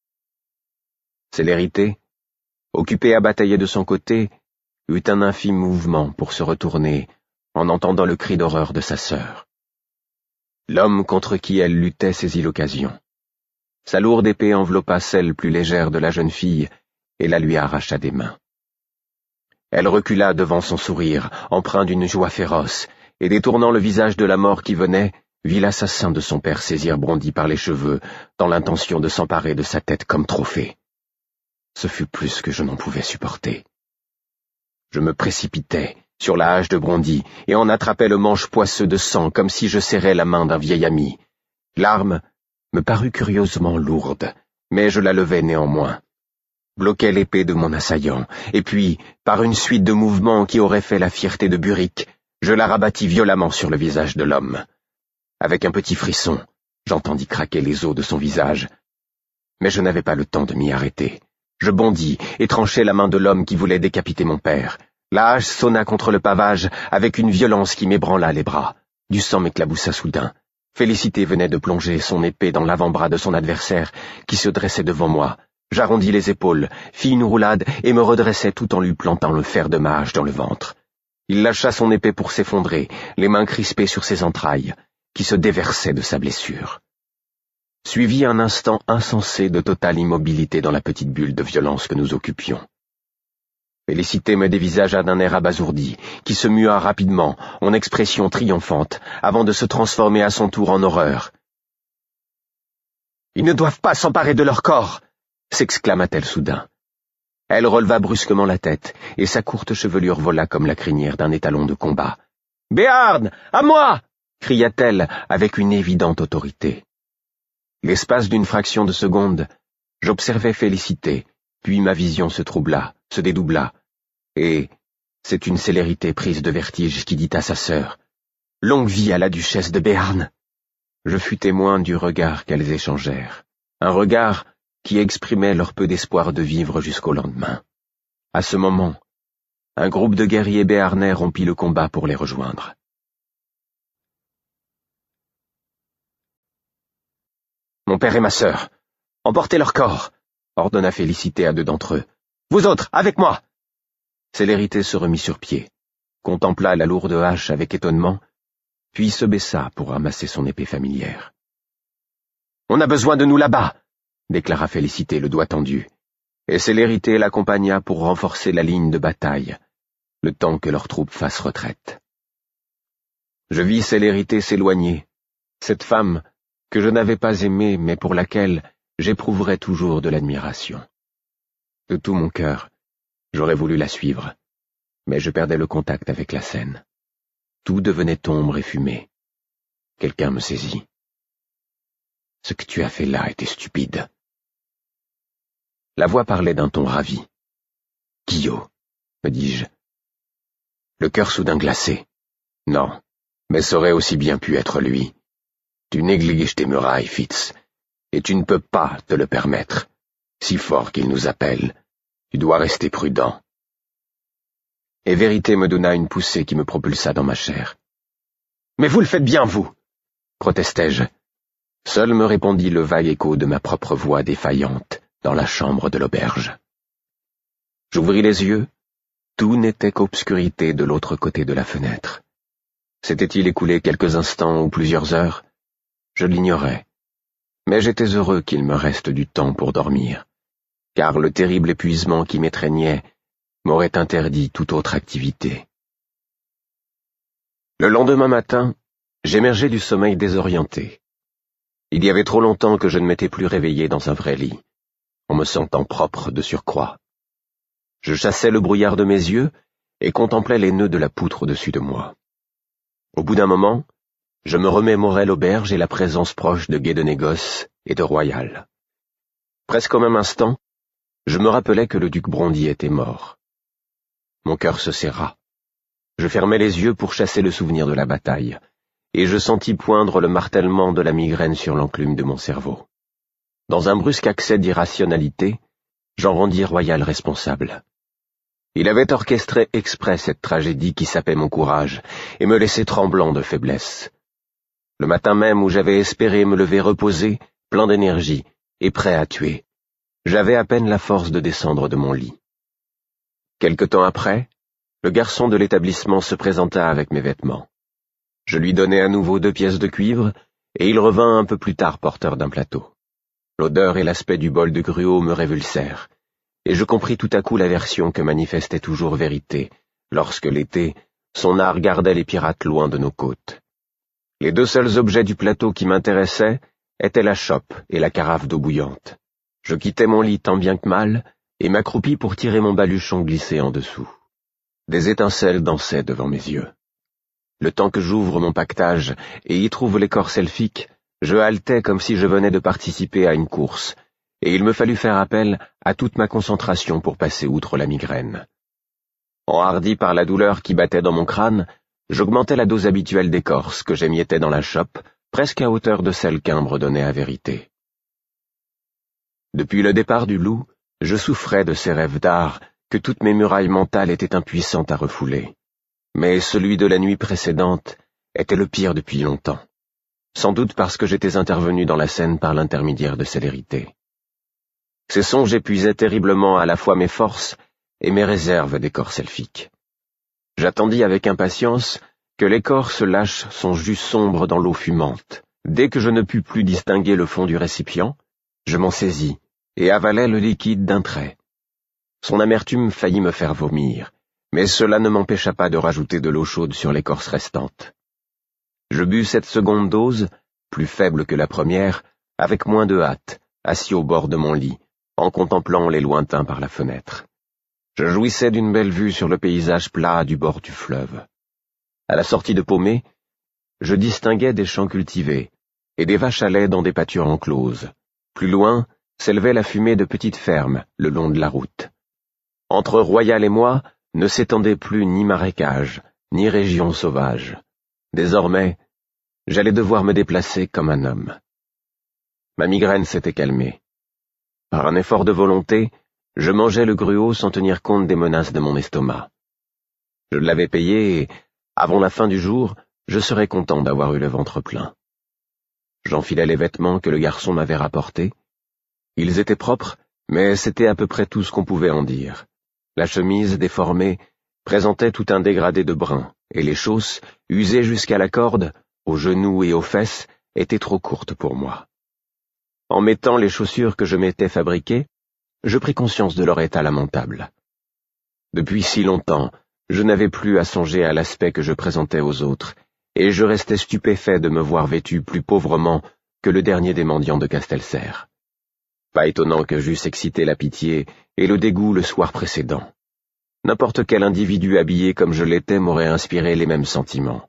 Célérité, occupée à batailler de son côté, eut un infime mouvement pour se retourner en entendant le cri d'horreur de sa sœur. L'homme contre qui elle luttait saisit l'occasion. Sa lourde épée enveloppa celle plus légère de la jeune fille et la lui arracha des mains. Elle recula devant son sourire, empreint d'une joie féroce, et détournant le visage de la mort qui venait, vit l'assassin de son père saisir Brondy par les cheveux, dans l'intention de s'emparer de sa tête comme trophée. Ce fut plus que je n'en pouvais supporter. Je me précipitai sur la hache de Brondy et en attrapais le manche poisseux de sang comme si je serrais la main d'un vieil ami. L'arme me parut curieusement lourde, mais je la levai néanmoins, bloquai l'épée de mon assaillant, et puis, par une suite de mouvements qui auraient fait la fierté de Buric, je la rabattis violemment sur le visage de l'homme. Avec un petit frisson, j'entendis craquer les os de son visage, mais je n'avais pas le temps de m'y arrêter. Je bondis et tranchai la main de l'homme qui voulait décapiter mon père. La hache sonna contre le pavage avec une violence qui m'ébranla les bras. Du sang m'éclaboussa soudain. Félicité venait de plonger son épée dans l'avant-bras de son adversaire qui se dressait devant moi. J'arrondis les épaules, fis une roulade et me redressai tout en lui plantant le fer de ma hache dans le ventre. Il lâcha son épée pour s'effondrer, les mains crispées sur ses entrailles, qui se déversaient de sa blessure. Suivit un instant insensé de totale immobilité dans la petite bulle de violence que nous occupions. Félicité me dévisagea d'un air abasourdi, qui se mua rapidement, en expression triomphante, avant de se transformer à son tour en horreur. « Ils ne doivent pas s'emparer de leur corps !» s'exclama-t-elle soudain. Elle releva brusquement la tête, et sa courte chevelure vola comme la crinière d'un étalon de combat. « Béarn, à moi !» cria-t-elle avec une évidente autorité. L'espace d'une fraction de seconde, j'observai Félicité, puis ma vision se troubla, se dédoubla, et c'est une célérité prise de vertige qui dit à sa sœur « Longue vie à la duchesse de Béarn !» Je fus témoin du regard qu'elles échangèrent, un regard qui exprimait leur peu d'espoir de vivre jusqu'au lendemain. À ce moment, un groupe de guerriers béarnais rompit le combat pour les rejoindre. « Mon père et ma sœur, emportez leur corps !» ordonna Félicité à deux d'entre eux. « Vous autres, avec moi !» Célérité se remit sur pied, contempla la lourde hache avec étonnement, puis se baissa pour ramasser son épée familière. « On a besoin de nous là-bas !» déclara Félicité le doigt tendu, et Célérité l'accompagna pour renforcer la ligne de bataille, le temps que leurs troupes fassent retraite. Je vis Célérité s'éloigner, cette femme que je n'avais pas aimée mais pour laquelle j'éprouverais toujours de l'admiration. De tout mon cœur, j'aurais voulu la suivre, mais je perdais le contact avec la scène. Tout devenait ombre et fumée. Quelqu'un me saisit. « Ce que tu as fait là était stupide. » La voix parlait d'un ton ravi. « Guillaume, me dis-je. » Le cœur soudain glacé. « Non, mais ça aurait aussi bien pu être lui. Tu négliges tes murailles, Fitz, et tu ne peux pas te le permettre. si fort qu'il nous appelle. Tu dois rester prudent. » Et Vérité me donna une poussée qui me propulsa dans ma chair. « Mais vous le faites bien, vous !» protestai-je. Seul me répondit le vague écho de ma propre voix défaillante dans la chambre de l'auberge. J'ouvris les yeux. Tout n'était qu'obscurité de l'autre côté de la fenêtre. S'était-il écoulé quelques instants ou plusieurs heures? Je l'ignorais. Mais j'étais heureux qu'il me reste du temps pour dormir, car le terrible épuisement qui m'étreignait m'aurait interdit toute autre activité. Le lendemain matin, j'émergeai du sommeil désorienté. Il y avait trop longtemps que je ne m'étais plus réveillé dans un vrai lit, en me sentant propre de surcroît. Je chassais le brouillard de mes yeux et contemplais les nœuds de la poutre au-dessus de moi. Au bout d'un moment, je me remémorais l'auberge et la présence proche de Gué de Négoce et de Royal. Presque au même instant, je me rappelais que le duc Brondy était mort. Mon cœur se serra. Je fermai les yeux pour chasser le souvenir de la bataille, et je sentis poindre le martèlement de la migraine sur l'enclume de mon cerveau. Dans un brusque accès d'irrationalité, j'en rendis Royal responsable. Il avait orchestré exprès cette tragédie qui sapait mon courage et me laissait tremblant de faiblesse. Le matin même où j'avais espéré me lever reposé, plein d'énergie et prêt à tuer, j'avais à peine la force de descendre de mon lit. Quelque temps après, le garçon de l'établissement se présenta avec mes vêtements. Je lui donnai à nouveau deux pièces de cuivre, et il revint un peu plus tard porteur d'un plateau. L'odeur et l'aspect du bol de gruau me révulsèrent, et je compris tout à coup l'aversion que manifestait toujours Vérité, lorsque l'été, son art gardait les pirates loin de nos côtes. Les deux seuls objets du plateau qui m'intéressaient étaient la chope et la carafe d'eau bouillante. Je quittai mon lit tant bien que mal, et m'accroupis pour tirer mon baluchon glissé en dessous. Des étincelles dansaient devant mes yeux. Le temps que j'ouvre mon paquetage et y trouve l'écorce elfique, je haletais comme si je venais de participer à une course, et il me fallut faire appel à toute ma concentration pour passer outre la migraine. Enhardi par la douleur qui battait dans mon crâne, j'augmentais la dose habituelle d'écorce que j'émiettais dans la chope, presque à hauteur de celle qu'un bredonnait à Vérité. Depuis le départ du loup, je souffrais de ces rêves d'art que toutes mes murailles mentales étaient impuissantes à refouler. Mais celui de la nuit précédente était le pire depuis longtemps, sans doute parce que j'étais intervenu dans la scène par l'intermédiaire de Célérité. Ces songes épuisaient terriblement à la fois mes forces et mes réserves d'écorce elfique. J'attendis avec impatience que l'écorce lâche son jus sombre dans l'eau fumante. Dès que je ne pus plus distinguer le fond du récipient, je m'en saisis et avalai le liquide d'un trait. Son amertume faillit me faire vomir, mais cela ne m'empêcha pas de rajouter de l'eau chaude sur l'écorce restante. Je bus cette seconde dose, plus faible que la première, avec moins de hâte, assis au bord de mon lit, en contemplant les lointains par la fenêtre. Je jouissais d'une belle vue sur le paysage plat du bord du fleuve. À la sortie de Paumé, je distinguais des champs cultivés et des vaches à lait dans des pâtures encloses. Plus loin, s'élevait la fumée de petites fermes le long de la route. Entre Royal et moi ne s'étendait plus ni marécage, ni région sauvage. Désormais, j'allais devoir me déplacer comme un homme. Ma migraine s'était calmée. Par un effort de volonté, je mangeais le gruau sans tenir compte des menaces de mon estomac. Je l'avais payé et, avant la fin du jour, je serais content d'avoir eu le ventre plein. J'enfilai les vêtements que le garçon m'avait rapportés. Ils étaient propres, mais c'était à peu près tout ce qu'on pouvait en dire. La chemise, déformée, présentait tout un dégradé de brun, et les chausses, usées jusqu'à la corde, aux genoux et aux fesses, étaient trop courtes pour moi. En mettant les chaussures que je m'étais fabriquées, je pris conscience de leur état lamentable. Depuis si longtemps, je n'avais plus à songer à l'aspect que je présentais aux autres, et je restais stupéfait de me voir vêtu plus pauvrement que le dernier des mendiants de Castelserre. Pas étonnant que j'eusse excité la pitié et le dégoût le soir précédent. N'importe quel individu habillé comme je l'étais m'aurait inspiré les mêmes sentiments.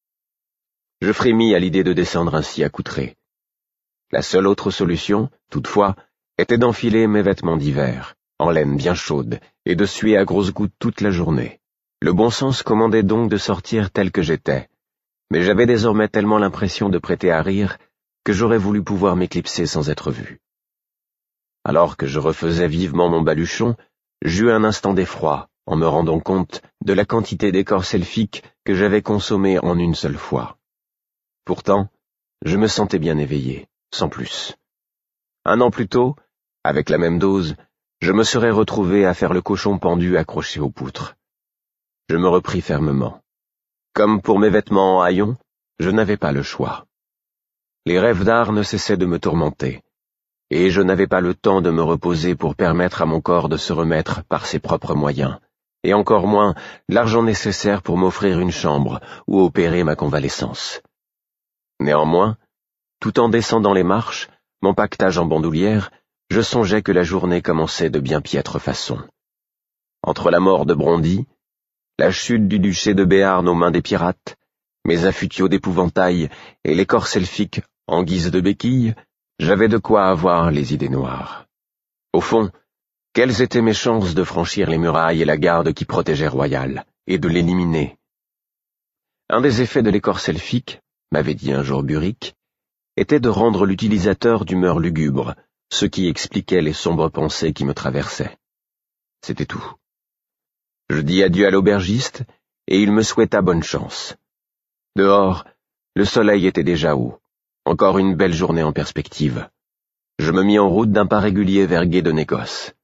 Je frémis à l'idée de descendre ainsi accoutré. La seule autre solution, toutefois, était d'enfiler mes vêtements d'hiver, en laine bien chaude, et de suer à grosses gouttes toute la journée. Le bon sens commandait donc de sortir tel que j'étais, mais j'avais désormais tellement l'impression de prêter à rire que j'aurais voulu pouvoir m'éclipser sans être vu. Alors que je refaisais vivement mon baluchon, j'eus un instant d'effroi en me rendant compte de la quantité d'écorce elfique que j'avais consommée en une seule fois. Pourtant, je me sentais bien éveillé, sans plus. Un an plus tôt, avec la même dose, je me serais retrouvé à faire le cochon pendu accroché aux poutres. Je me repris fermement. Comme pour mes vêtements en haillons, je n'avais pas le choix. Les rêves d'art ne cessaient de me tourmenter, et je n'avais pas le temps de me reposer pour permettre à mon corps de se remettre par ses propres moyens, et encore moins l'argent nécessaire pour m'offrir une chambre ou opérer ma convalescence. Néanmoins, tout en descendant les marches, mon paquetage en bandoulière, je songeais que la journée commençait de bien piètre façon. Entre la mort de Brondy, la chute du duché de Béarn aux mains des pirates, mes affûtiaux d'épouvantail et l'écorce elfique en guise de béquille, j'avais de quoi avoir les idées noires. Au fond, quelles étaient mes chances de franchir les murailles et la garde qui protégeait Royal, et de l'éliminer? Un des effets de l'écorce elfique, m'avait dit un jour Buric, était de rendre l'utilisateur d'humeur lugubre, ce qui expliquait les sombres pensées qui me traversaient. C'était tout. Je dis adieu à l'aubergiste, et il me souhaita bonne chance. Dehors, le soleil était déjà haut. Encore une belle journée en perspective. Je me mis en route d'un pas régulier vers Gué de Négoce.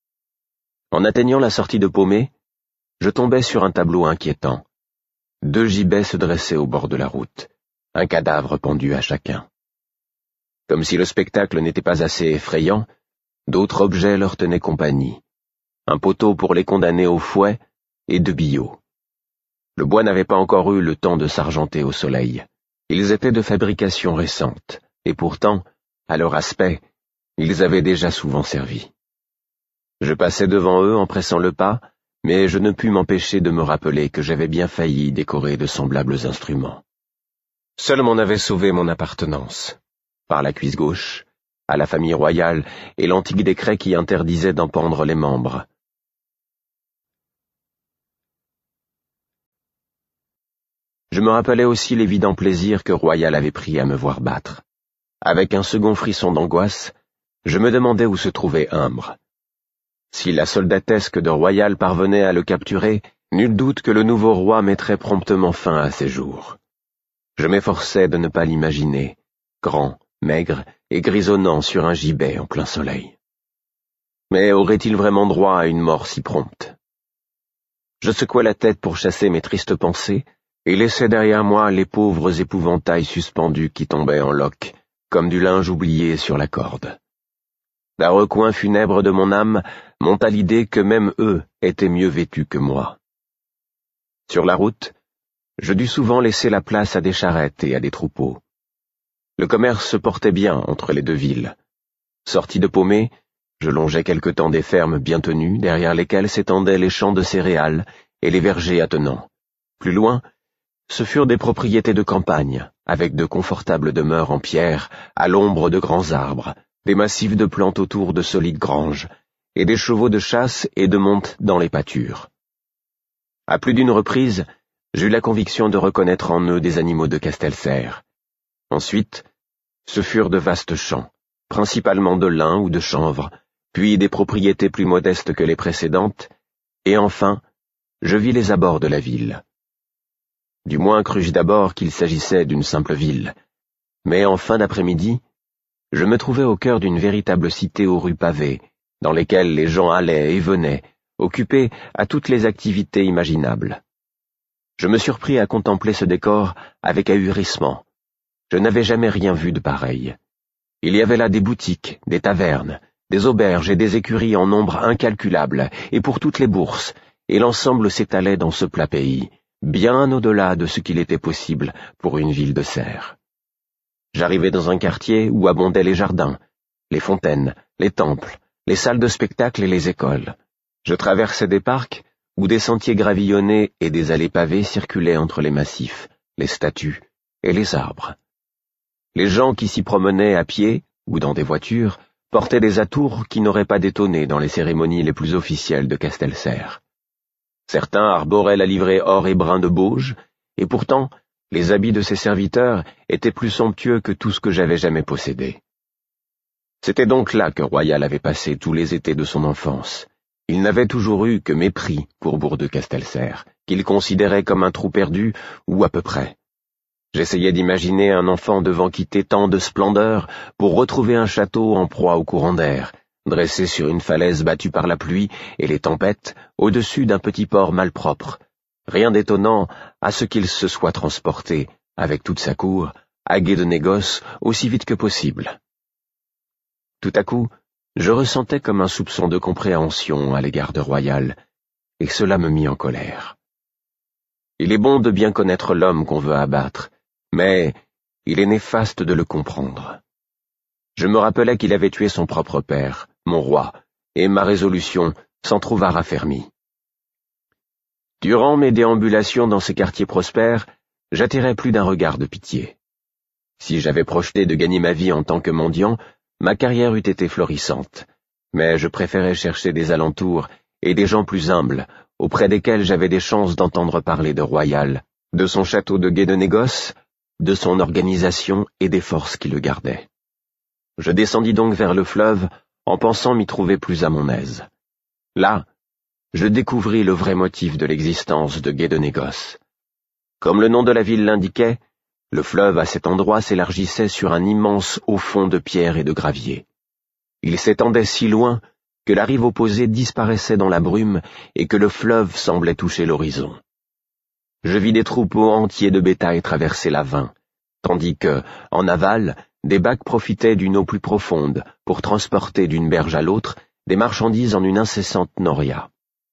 En atteignant la sortie de Paumé, je tombais sur un tableau inquiétant. Deux gibets se dressaient au bord de la route, un cadavre pendu à chacun. Comme si le spectacle n'était pas assez effrayant, d'autres objets leur tenaient compagnie. Un poteau pour les condamner au fouet et deux billots. Le bois n'avait pas encore eu le temps de s'argenter au soleil. Ils étaient de fabrication récente, et pourtant, à leur aspect, ils avaient déjà souvent servi. Je passais devant eux en pressant le pas, mais je ne pus m'empêcher de me rappeler que j'avais bien failli décorer de semblables instruments. Seul m'en avait sauvé mon appartenance, par la cuisse gauche, à la famille royale et l'antique décret qui interdisait d'en pendre les membres. Je me rappelais aussi l'évident plaisir que Royal avait pris à me voir battre. Avec un second frisson d'angoisse, je me demandais où se trouvait Humbre. Si la soldatesque de Royal parvenait à le capturer, nul doute que le nouveau roi mettrait promptement fin à ses jours. Je m'efforçais de ne pas l'imaginer, grand, maigre et grisonnant sur un gibet en plein soleil. Mais aurait-il vraiment droit à une mort si prompte? Je secouais la tête pour chasser mes tristes pensées, et laissais derrière moi les pauvres épouvantails suspendus qui tombaient en loques, comme du linge oublié sur la corde. D'un recoin funèbre de mon âme monta l'idée que même eux étaient mieux vêtus que moi. Sur la route, je dus souvent laisser la place à des charrettes et à des troupeaux. Le commerce se portait bien entre les deux villes. Sorti de Paumé, je longeais quelque temps des fermes bien tenues, derrière lesquelles s'étendaient les champs de céréales et les vergers attenants. Plus loin, ce furent des propriétés de campagne, avec de confortables demeures en pierre, à l'ombre de grands arbres, des massifs de plantes autour de solides granges, et des chevaux de chasse et de monte dans les pâtures. À plus d'une reprise, j'eus la conviction de reconnaître en eux des animaux de Castelserre. Ensuite, ce furent de vastes champs, principalement de lin ou de chanvre, puis des propriétés plus modestes que les précédentes, et enfin, je vis les abords de la ville. Du moins crus-je d'abord qu'il s'agissait d'une simple ville, mais en fin d'après-midi, je me trouvais au cœur d'une véritable cité aux rues pavées, dans lesquelles les gens allaient et venaient, occupés à toutes les activités imaginables. Je me surpris à contempler ce décor avec ahurissement. Je n'avais jamais rien vu de pareil. Il y avait là des boutiques, des tavernes, des auberges et des écuries en nombre incalculable, et pour toutes les bourses, et l'ensemble s'étalait dans ce plat pays, bien au-delà de ce qu'il était possible pour une ville de serre. J'arrivai dans un quartier où abondaient les jardins, les fontaines, les temples, les salles de spectacle et les écoles. Je traversais des parcs où des sentiers gravillonnés et des allées pavées circulaient entre les massifs, les statues et les arbres. Les gens qui s'y promenaient à pied ou dans des voitures portaient des atours qui n'auraient pas détonné dans les cérémonies les plus officielles de Castelserre. Certains arboraient la livrée or et brun de Bauge, et pourtant, les habits de ces serviteurs étaient plus somptueux que tout ce que j'avais jamais possédé. C'était donc là que Royal avait passé tous les étés de son enfance. Il n'avait toujours eu que mépris pour Bourg-de-Castelserre, qu'il considérait comme un trou perdu, ou à peu près. J'essayais d'imaginer un enfant devant quitter tant de splendeur pour retrouver un château en proie au courant d'air, dressé sur une falaise battue par la pluie et les tempêtes, au-dessus d'un petit port malpropre. Rien d'étonnant à ce qu'il se soit transporté, avec toute sa cour, à gué de négoce aussi vite que possible. Tout à coup, je ressentais comme un soupçon de compréhension à l'égard de Royal, et cela me mit en colère. Il est bon de bien connaître l'homme qu'on veut abattre, mais il est néfaste de le comprendre. Je me rappelais qu'il avait tué son propre père, mon roi, et ma résolution s'en trouva raffermie. Durant mes déambulations dans ces quartiers prospères, j'attirais plus d'un regard de pitié. Si j'avais projeté de gagner ma vie en tant que mendiant, ma carrière eût été florissante, mais je préférais chercher des alentours et des gens plus humbles, auprès desquels j'avais des chances d'entendre parler de Royal, de son château de gué de négoce, de son organisation et des forces qui le gardaient. Je descendis donc vers le fleuve, en pensant m'y trouver plus à mon aise. Là, je découvris le vrai motif de l'existence de gué de négoce. Comme le nom de la ville l'indiquait, le fleuve à cet endroit s'élargissait sur un immense haut fond de pierre et de gravier. Il s'étendait si loin que la rive opposée disparaissait dans la brume et que le fleuve semblait toucher l'horizon. Je vis des troupeaux entiers de bétail traverser l'Avin, tandis que, en aval, des bacs profitaient d'une eau plus profonde pour transporter d'une berge à l'autre des marchandises en une incessante noria.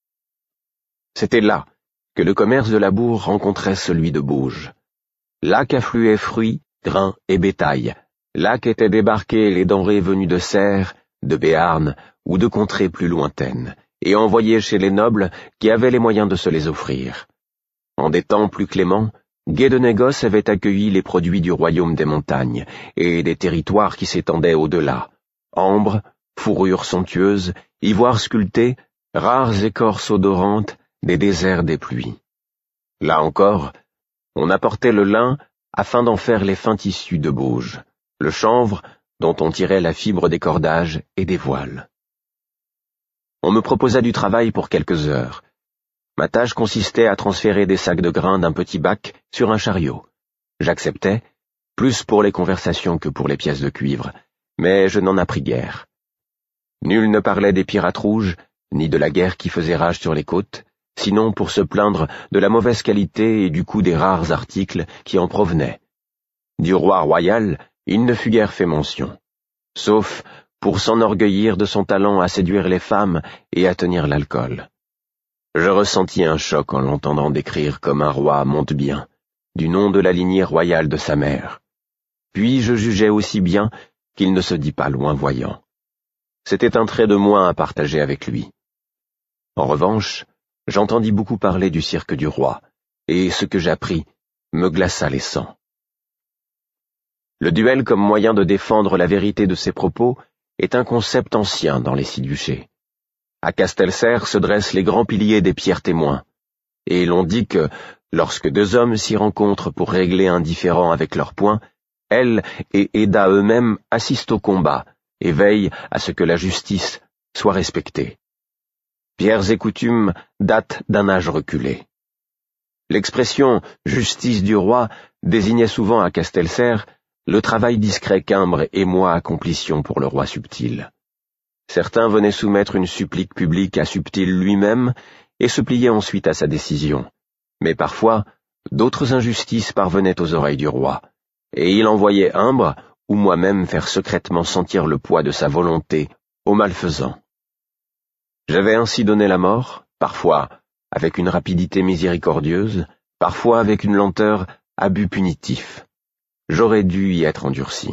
C'était là que le commerce de la bourg rencontrait celui de Bauge. Là qu'affluaient fruits, grains et bétail, là qu'étaient débarquées les denrées venues de Serres, de Béarn ou de contrées plus lointaines, et envoyées chez les nobles qui avaient les moyens de se les offrir. En des temps plus cléments, gué de négoce avait accueilli les produits du royaume des montagnes et des territoires qui s'étendaient au-delà, ambre, fourrures somptueuses, ivoire sculpté, rares écorces odorantes, des déserts des pluies. Là encore, on apportait le lin afin d'en faire les fins tissus de Bauge, le chanvre dont on tirait la fibre des cordages et des voiles. On me proposa du travail pour quelques heures. Ma tâche consistait à transférer des sacs de grains d'un petit bac sur un chariot. J'acceptais, plus pour les conversations que pour les pièces de cuivre, mais je n'en appris guère. Nul ne parlait des pirates rouges, ni de la guerre qui faisait rage sur les côtes, sinon pour se plaindre de la mauvaise qualité et du coût des rares articles qui en provenaient. Du roi Royal, il ne fut guère fait mention, sauf pour s'enorgueillir de son talent à séduire les femmes et à tenir l'alcool. Je ressentis un choc en l'entendant décrire comme un roi Montebien, du nom de la lignée royale de sa mère. Puis je jugeais aussi bien qu'il ne se dit pas loin-voyant. C'était un trait de moins à partager avec lui. En revanche, j'entendis beaucoup parler du cirque du roi, et ce que j'appris me glaça les sangs. Le duel comme moyen de défendre la vérité de ses propos est un concept ancien dans les six duchés. À Castelserre se dressent les grands piliers des pierres témoins, et l'on dit que, lorsque deux hommes s'y rencontrent pour régler un différend avec leurs poings, elle et Eda eux-mêmes assistent au combat et veillent à ce que la justice soit respectée. Pierres et coutumes datent d'un âge reculé. L'expression « justice du roi » désignait souvent à Castelserre le travail discret qu'Imbre et moi accomplissions pour le roi Subtil. Certains venaient soumettre une supplique publique à Subtil lui-même et se pliaient ensuite à sa décision. Mais parfois, d'autres injustices parvenaient aux oreilles du roi, et il envoyait Imbre ou moi-même faire secrètement sentir le poids de sa volonté aux malfaisants. J'avais ainsi donné la mort, parfois avec une rapidité miséricordieuse, parfois avec une lenteur à but punitif. J'aurais dû y être endurci.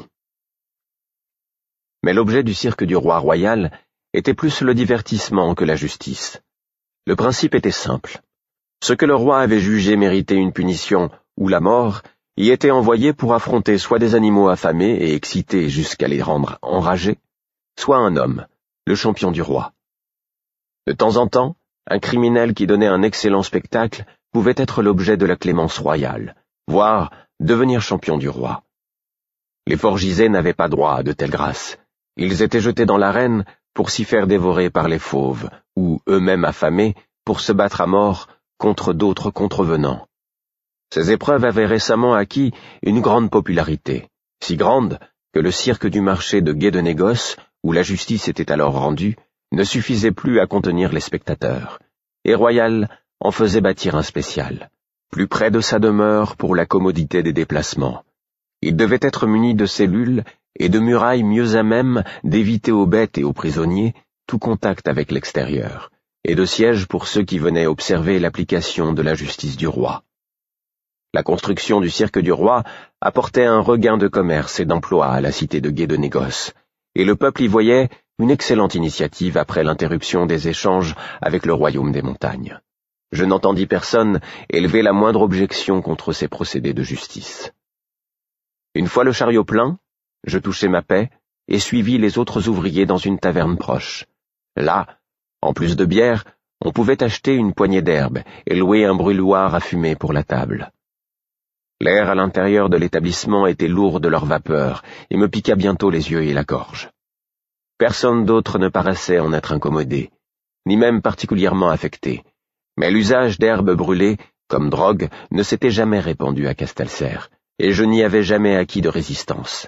Mais l'objet du cirque du roi royal était plus le divertissement que la justice. Le principe était simple. Ce que le roi avait jugé mériter une punition ou la mort y était envoyé pour affronter soit des animaux affamés et excités jusqu'à les rendre enragés, soit un homme, le champion du roi. De temps en temps, un criminel qui donnait un excellent spectacle pouvait être l'objet de la clémence royale, voire devenir champion du roi. Les forgisés n'avaient pas droit à de telles grâces, Ils étaient jetés dans l'arène pour s'y faire dévorer par les fauves, ou eux-mêmes affamés pour se battre à mort contre d'autres contrevenants. Ces épreuves avaient récemment acquis une grande popularité, si grande que le cirque du marché de Gué de Négoce, où la justice était alors rendue, ne suffisait plus à contenir les spectateurs, et Royal en faisait bâtir un spécial, plus près de sa demeure pour la commodité des déplacements. Il devait être muni de cellules et de murailles mieux à même d'éviter aux bêtes et aux prisonniers tout contact avec l'extérieur, et de sièges pour ceux qui venaient observer l'application de la justice du roi. La construction du cirque du roi apportait un regain de commerce et d'emploi à la cité de Gué de Négoce, et le peuple y voyait une excellente initiative après l'interruption des échanges avec le royaume des montagnes. Je n'entendis personne élever la moindre objection contre ces procédés de justice. Une fois le chariot plein, je touchai ma paie et suivis les autres ouvriers dans une taverne proche. Là, en plus de bière, on pouvait acheter une poignée d'herbe et louer un brûloir à fumer pour la table. L'air à l'intérieur de l'établissement était lourd de leur vapeur et me piqua bientôt les yeux et la gorge. Personne d'autre ne paraissait en être incommodé, ni même particulièrement affecté, mais l'usage d'herbes brûlées, comme drogue, ne s'était jamais répandu à Castelserre, et je n'y avais jamais acquis de résistance.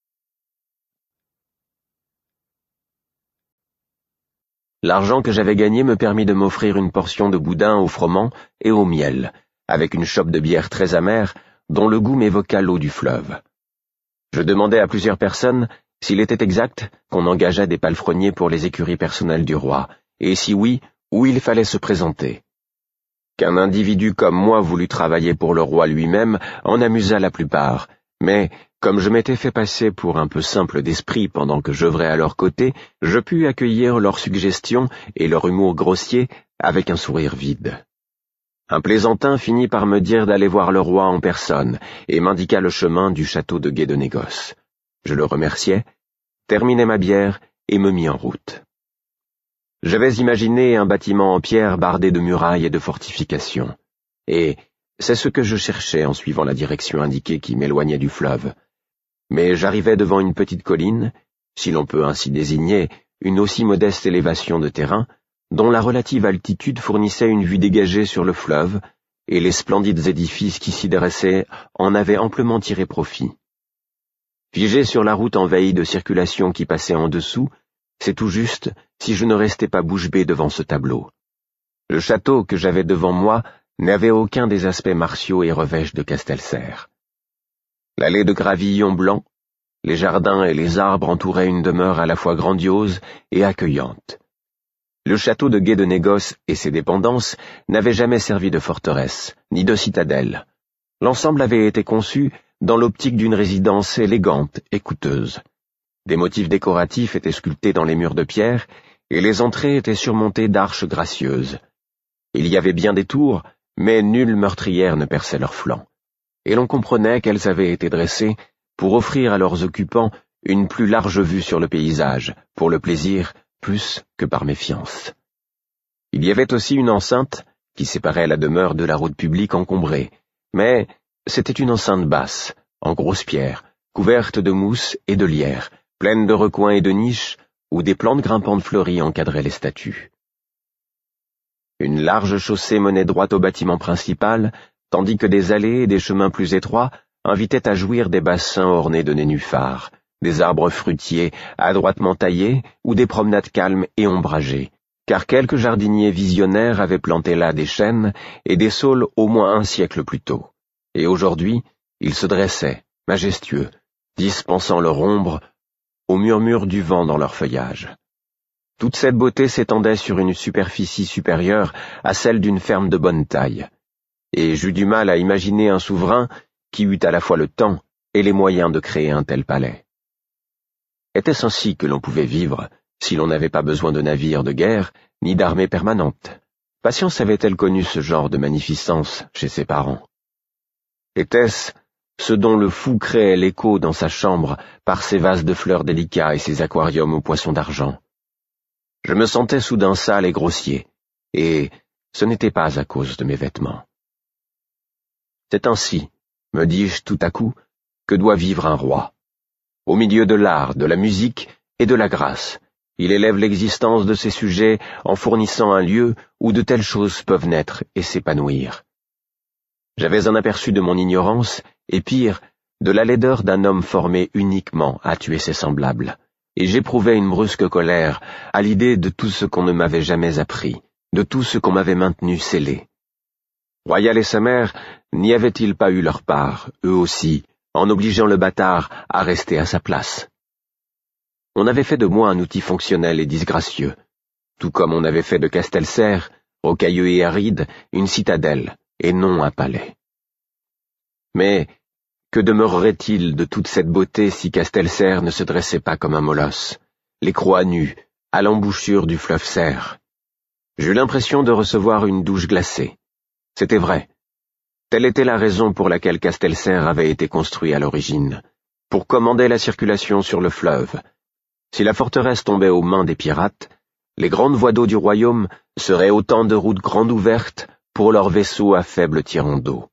L'argent que j'avais gagné me permit de m'offrir une portion de boudin au froment et au miel, avec une chope de bière très amère, dont le goût m'évoqua l'eau du fleuve. Je demandai à plusieurs personnes s'il était exact qu'on engageât des palefreniers pour les écuries personnelles du roi, et si oui, où il fallait se présenter. Qu'un individu comme moi voulût travailler pour le roi lui-même en amusa la plupart, mais, comme je m'étais fait passer pour un peu simple d'esprit pendant que j'œuvrais à leur côté, je pus accueillir leurs suggestions et leur humour grossier avec un sourire vide. Un plaisantin finit par me dire d'aller voir le roi en personne et m'indiqua le chemin du château de Gué de Négoce. Je le remerciai, terminai ma bière et me mis en route. J'avais imaginé un bâtiment en pierre bardé de murailles et de fortifications, et c'est ce que je cherchais en suivant la direction indiquée qui m'éloignait du fleuve. Mais j'arrivai devant une petite colline, si l'on peut ainsi désigner une aussi modeste élévation de terrain, dont la relative altitude fournissait une vue dégagée sur le fleuve, et les splendides édifices qui s'y dressaient en avaient amplement tiré profit. Figé sur la route envahie de circulation qui passait en dessous, c'est tout juste si je ne restais pas bouche bée devant ce tableau. Le château que j'avais devant moi n'avait aucun des aspects martiaux et revêches de Castelserre. L'allée de gravillons blancs, les jardins et les arbres entouraient une demeure à la fois grandiose et accueillante. Le château de Gué de Négoce et ses dépendances n'avaient jamais servi de forteresse, ni de citadelle. L'ensemble avait été conçu dans l'optique d'une résidence élégante et coûteuse. Des motifs décoratifs étaient sculptés dans les murs de pierre, et les entrées étaient surmontées d'arches gracieuses. Il y avait bien des tours, mais nulle meurtrière ne perçait leurs flancs, et l'on comprenait qu'elles avaient été dressées pour offrir à leurs occupants une plus large vue sur le paysage, pour le plaisir plus que par méfiance. Il y avait aussi une enceinte qui séparait la demeure de la route publique encombrée, mais c'était une enceinte basse, en grosse pierre, couverte de mousse et de lierre, pleine de recoins et de niches, où des plantes grimpantes fleuries encadraient les statues. Une large chaussée menait droit au bâtiment principal, tandis que des allées et des chemins plus étroits invitaient à jouir des bassins ornés de nénuphars, des arbres fruitiers adroitement taillés ou des promenades calmes et ombragées, car quelques jardiniers visionnaires avaient planté là des chênes et des saules au moins un siècle plus tôt, et aujourd'hui ils se dressaient, majestueux, dispensant leur ombre au murmure du vent dans leur feuillage. Toute cette beauté s'étendait sur une superficie supérieure à celle d'une ferme de bonne taille, et j'eus du mal à imaginer un souverain qui eût à la fois le temps et les moyens de créer un tel palais. Était-ce ainsi que l'on pouvait vivre si l'on n'avait pas besoin de navires de guerre ni d'armées permanentes? Patience avait-elle connu ce genre de magnificence chez ses parents? Était-ce ce dont le fou créait l'écho dans sa chambre par ses vases de fleurs délicats et ses aquariums aux poissons d'argent? Je me sentais soudain sale et grossier, et ce n'était pas à cause de mes vêtements. C'est ainsi, me dis-je tout à coup, que doit vivre un roi, au milieu de l'art, de la musique et de la grâce. Il élève l'existence de ses sujets en fournissant un lieu où de telles choses peuvent naître et s'épanouir. J'avais un aperçu de mon ignorance, et pire, de la laideur d'un homme formé uniquement à tuer ses semblables, et j'éprouvais une brusque colère à l'idée de tout ce qu'on ne m'avait jamais appris, de tout ce qu'on m'avait maintenu scellé. Royal et sa mère n'y avaient-ils pas eu leur part, eux aussi, en obligeant le bâtard à rester à sa place? On avait fait de moi un outil fonctionnel et disgracieux, tout comme on avait fait de Castelser, rocailleux et aride, une citadelle, et non un palais. Mais que demeurerait-il de toute cette beauté si Castelser ne se dressait pas comme un molosse, les croix nues, à l'embouchure du fleuve Serre? J'eus l'impression de recevoir une douche glacée. C'était vrai. Telle était la raison pour laquelle Castelser avait été construit à l'origine, pour commander la circulation sur le fleuve. Si la forteresse tombait aux mains des pirates, les grandes voies d'eau du royaume seraient autant de routes grandes ouvertes pour leurs vaisseaux à faible tirant d'eau.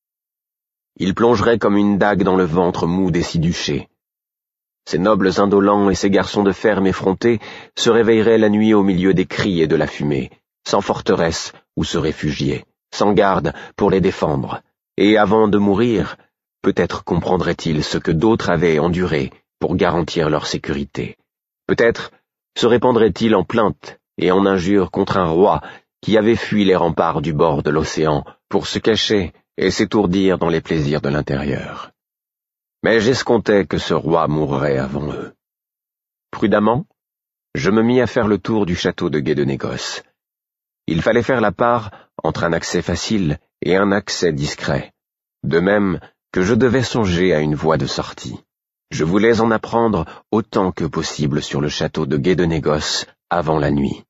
Ils plongeraient comme une dague dans le ventre mou des six duchés. Ces nobles indolents et ces garçons de ferme effrontés se réveilleraient la nuit au milieu des cris et de la fumée, sans forteresse où se réfugier, sans garde pour les défendre, et avant de mourir, peut-être comprendraient-ils ce que d'autres avaient enduré pour garantir leur sécurité. Peut-être se répandraient-ils en plaintes et en injures contre un roi qui avait fui les remparts du bord de l'océan pour se cacher et s'étourdir dans les plaisirs de l'intérieur. Mais j'escomptais que ce roi mourrait avant eux. Prudemment, je me mis à faire le tour du château de Gué de Négoce. Il fallait faire la part entre un accès facile et un accès discret, de même que je devais songer à une voie de sortie. Je voulais en apprendre autant que possible sur le château de Gué de Négoce avant la nuit.